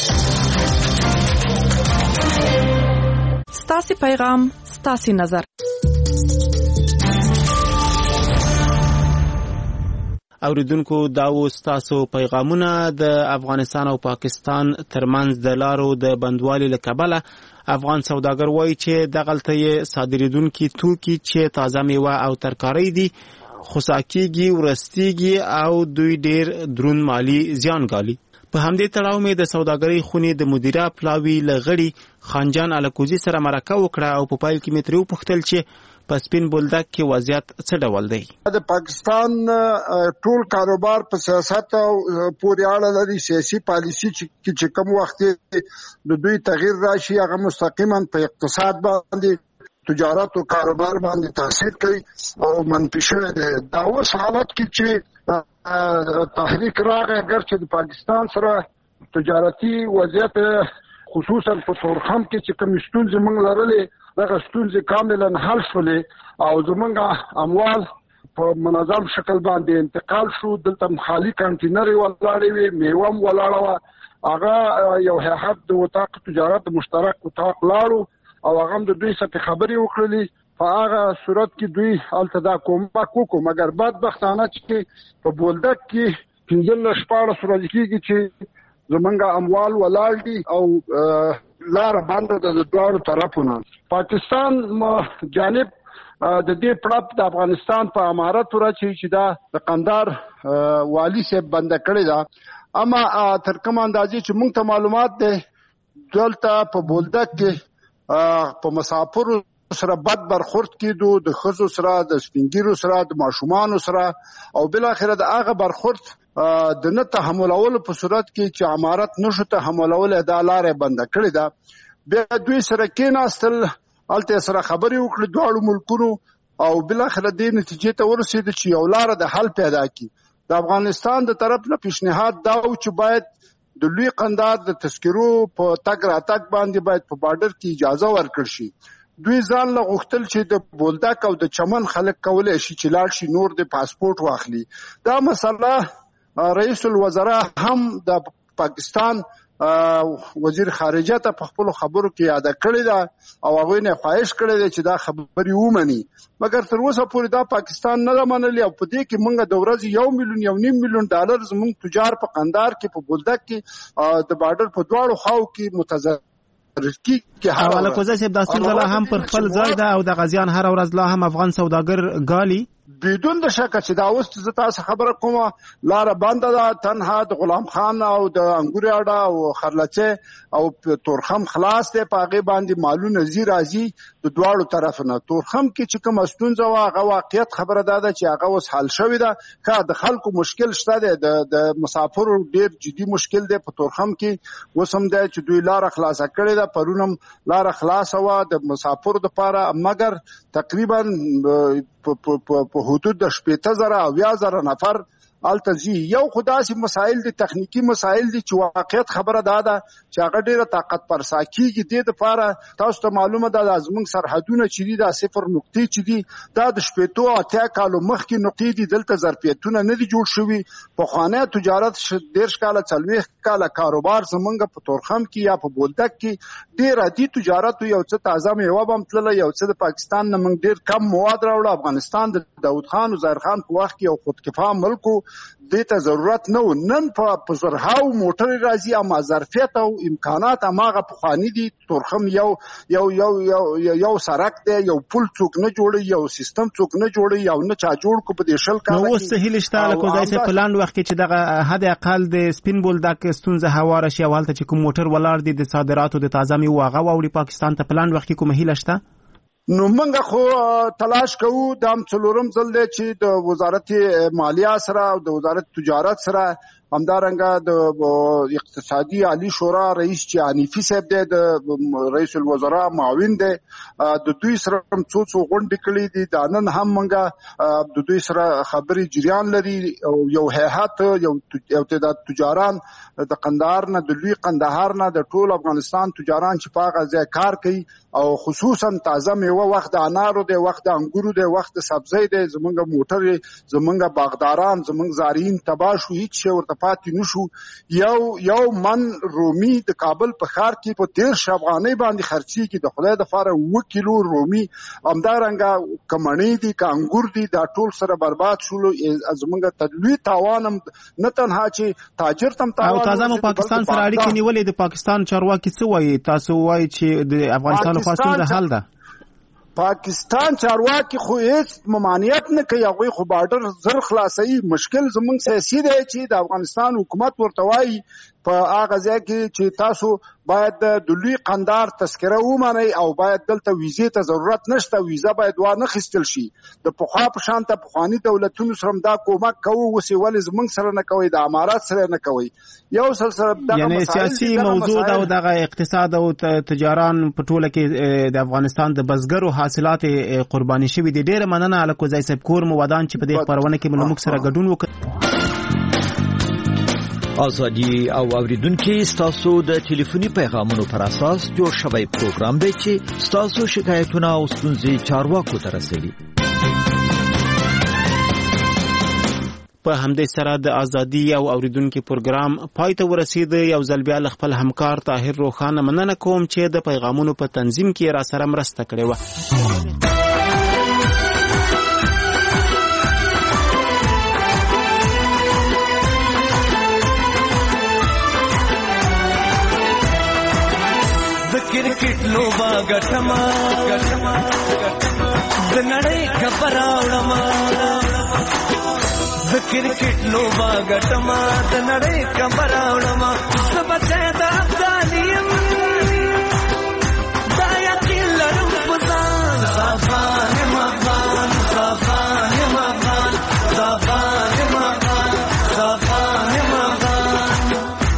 ستاسو پیغام ستاسو نظر. اوریدونکو دا و ستاسو پیغامونه د افغانستان او پاکستان ترمنځ د لارو د بندوالي له کبله. افغان سوداګر وایي چې دغلته یې صادریدونکي توکي چې تازه میوه او ترکاري دي خوسا کېږي، ورستېږي او دوی ډېر دروند مالی زیان ګالي. په همدې تړاو مې د سوداګرۍ خونې د مدیره پلاوي لغړي خانجان الکوزي سره مرکه وکړه او په پایل کې مې ترې وپوښتل چې په سپین بولدک کې وضعیت څه ډول دی. د پاکستان ټول کاروبار په سیاست او پورې اړه لري. سیاسي پالیسي چې کوم وخت د دوی تغییر راشي هغه مستقیما په اقتصاد باندې تجارت او کاروبار باندې تاثیر کوي او منفي شوی دی. دا اوس حالت کې چې تحریک راغی اگر چې د پاکستان سره تجارتي وضعیت خصوصا په تورخم کې چې کوم ستونزې موږ لرلې دغه ستونزې کاملا حل شولې او زموږ اموال په منظم شکل باندې انتقال شو. دلته خالي کانټینر ولاړې وي، میوه هم ولاړه وه. هغه یو هیئت د وطاق تجارت مشترک وطاق لاړو او هغه هم د دوی سره خبرې وکړلې. په هغه صورت کې دوی هلته دا کومک وکړو، مګر بدبختانه چې په بولدک کې پنځلس شپاړس ورځې کېږي چې زمونږ اموال ولاړ دي او لاره بنده ده د دواړو طرفونه. پاکستان جانب د دې پړپ د افغانستان په امارت ورچې چې دا د قندار والی صاحب بنده کړې ده. اما تر کوم اندازې چې موږ ته معلومات ده دلته په بولدک کې په مسافر سره بد برخورد کېدو، د ښځو سره، د سپینګیرو سره، د ماشومانو سره او بالاخره د هغه برخورد د نه تحملولو په صورت کې چې امارت نشو تحملولی دا لاره بنده کړې ده. بیا دوی سره کېناستل، هلته سره خبرې وکړې دواړو ملکونو او بالاخره دې نتیجې ته ورسېده چې یو لاره د حل پیدا کړي. د افغانستان د طرف نه پیشنهاد دا و چې باید د لوی قندار د تذکرو په تګ راتګ باندې باید په بارډر کې اجازه ورکړل شي. دوی ځان له غوښتل چې د بولدک او د چمن خلک کولی شي چې لاړ شي نور د پاسپورت واخلي. دا مسله رئیس الوزرا هم د پاکستان وزیر خارجه ته په خپل خبرو کې یاد کړی دا او هغه نه خواهش کړی دی چې دا خبري ومني مګر تر اوسه پورې دا پاکستان نه منلي او په دې کې موږ د ورځې یو میلیون یو نیم میلیون ډالر زموږ تجار په قندار کې په بولدک کې د بارډر په دواړو خواو کې متضرر کی کې حواله کوزه چې د سولله هم پر خپل ځای ده او د غزيان هر ورځ لا هم افغان سوداګر ګالي بدون د شک چې دا اوس چې تاسو خبره کومه لار بند ده تنها د غلام خان او د انګوري اډا او خرلچه او تورخم خلاص ته پاغه باندې مالونه زی راځي د دواړو طرفونو تورخم کې چې کوم استونزه واغه واقعیت خبره ده چې هغه اوس حل شوې ده که د خلکو مشکل شته ده د مسافرو ډیر جدي مشکل ده په تورخم کې وسم ده چې دوی لار خلاص کړي ده پرونم لار خلاص وا د مسافرو لپاره مګر تقریبا په حدود د شپږ زره او بیا زره نفر التزی یو خداسي مسائل دي تخنیکی مسائل دي چې واقعیت خبره ده ده چې هغه ډیره طاقت پر ساکیږي د لپاره تاسو ته معلومه ده د ازمن سرحدونه چې دي د صفر نقطې چې دي دا د شپږ اتیا کالو مخکې نقطې دي دلته ظرفیتونه نه دي جوړ شوي په خانه تجارت ډیر کاله چلويخ کاله کاروبار زمونږ په تورخم کې یا په بولدک کې ډیر عادي تجارت یو څه تازه میوه بم تلل یو څه د پاکستان نه موږ ډیر کم مواد راوړل افغانستان د داود خان او ظاهر خان په وخت کې یو خودکفا ملکو دیتا ضرورت نه نن په زرهاو موټر راځي اما ظرفیت او امکانات هغه په خاني دي تورخم یو یو یو یو یو سرک دی یو پل څوک نه جوړي یو سیستم څوک نه جوړي یو نه چا جوړ کو په دې شل کال نو اوس هیله شته لکه ځای په لاند وخت کې چې دغه حد اقل د سپین بولدک ستونزه هواره شي حواله چې کوم موټر ولاړ دي د صادراتو د تازه میوه هغه وړي پاکستان ته په لاند وخت کې کوم هیله شته نو موږ خو تلاش کوو د ام څلورم ځل دی چې د وزارت مالیه سره او د وزارت تجارت سره همدارنګه د اقتصادي عالی شورا رئیس چې حنیفي صاحب دی د رئیس الوزرا معاون دی د دوی سره څو څو غونډې کړې دي د نن هم موږ د دوی سره خبري جریان لري او یو هيئت یو یو تعداد تجاران د قندهار نه د لوی قندهار نه د ټول افغانستان تجاران چې په هغه ځای کار کوي او خصوصا تازه میوه وخت د انارو دی وخت د انګورو دی وخت د سبزی دی زمونږ موټر زمونږ باغداران زمونږ زارین تباشو هیڅ شی ورته پاتې نشو یو یو من رومي د کابل په ښار کې په ډیر افغانۍ باندې خرچي کې د خدای د فاره و کیلو رومي همدارنګه کمنۍ دي کانګور دي دا ټول سره برباد شول زمونږ تدوی تاوانم نه تنها چې تاجر تم تاوان او تازه مو پاکستان سره اړیکې نیولې د پاکستان چارواکي څه وایي تاسو وایي چې د افغانستان خاصه حل ده پاکستان چارواکي خو هیڅ ممانعت نه کوي هغه خو بارډر زر خلاصي مشکل زمونږ سیاسي دی چې د افغانستان حکومت ورته وایي په هغه ځای کې چې تاسو باید د لوی قندار تذکره ومنئ او باید دلته ویزې ته ضرورت نشته ویزه باید وانه خستل شي د پخوا په شان ته پخوانی دولتونو سره دا کومک کوو وسې ولې زمونږ سره نه کوي د امارات سره نه کوي یو سلسله دغه یعنی سیاسي موضوع دا او دغه اقتصاد او تجاران په ټوله کې د افغانستان د بزګرو حاصلات قرباني شوي دي ډېر مننه الکو ځای صاحب کور مو ودان چې په دې خبرونه کې موږ سره ګډون وکړو ازادي او اوریدونکو ستاسو د ټلیفوني پیغامونو پر اساس جوړ شوی پروګرام دی چې ستاسو شکایتونه او ستونزې چارواکو ته رسوي په همدې سره د ازادي او اوریدونکو پروګرام پای ته ورسید یو ځل بیا خپل همکار طاهر روخانه مننه کوم چې د پیغامونو په تنظیم کې را سره مرسته کړې و کرکټ لوبا ګټما ګټما د نړۍ خبر اورما د کرکټ لوبا ګټما د نړۍ خبر اورما سبته د افغانیم دا یقین لرم پزان صافان مغان صافان مغان صافان مغان صافان مغان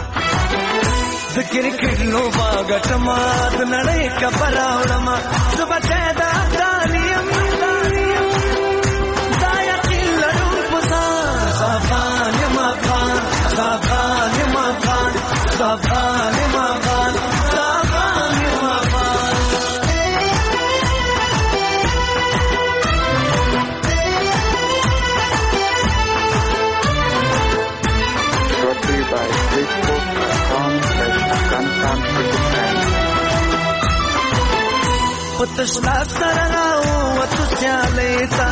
د کرکټ لوبا ګټما د نړۍ خبر اورما سبته د افغانیم دا یقین لرم پزان صافان مغان صافان مغان صافان مغان صافان مغان Brought to you by Facebook dot com slash پتشلا سرناو وتو سیالیتا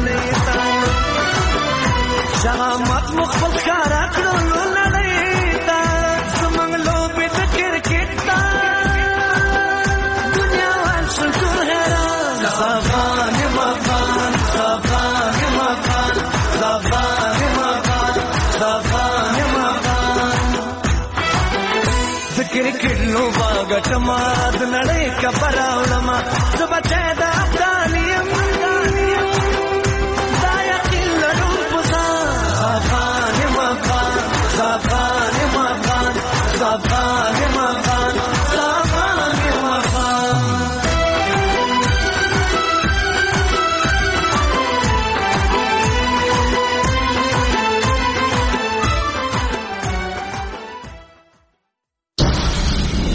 شامت مخبل کارا کړو نړیتا زمنګ لوبې د کرکټ تا دنیا وان شکر هرا زبان مکان زبان مکان زبان مکان زبان مکان ذکر کړو باغ ټما د نړۍ کبر علماء زبته د افغانیم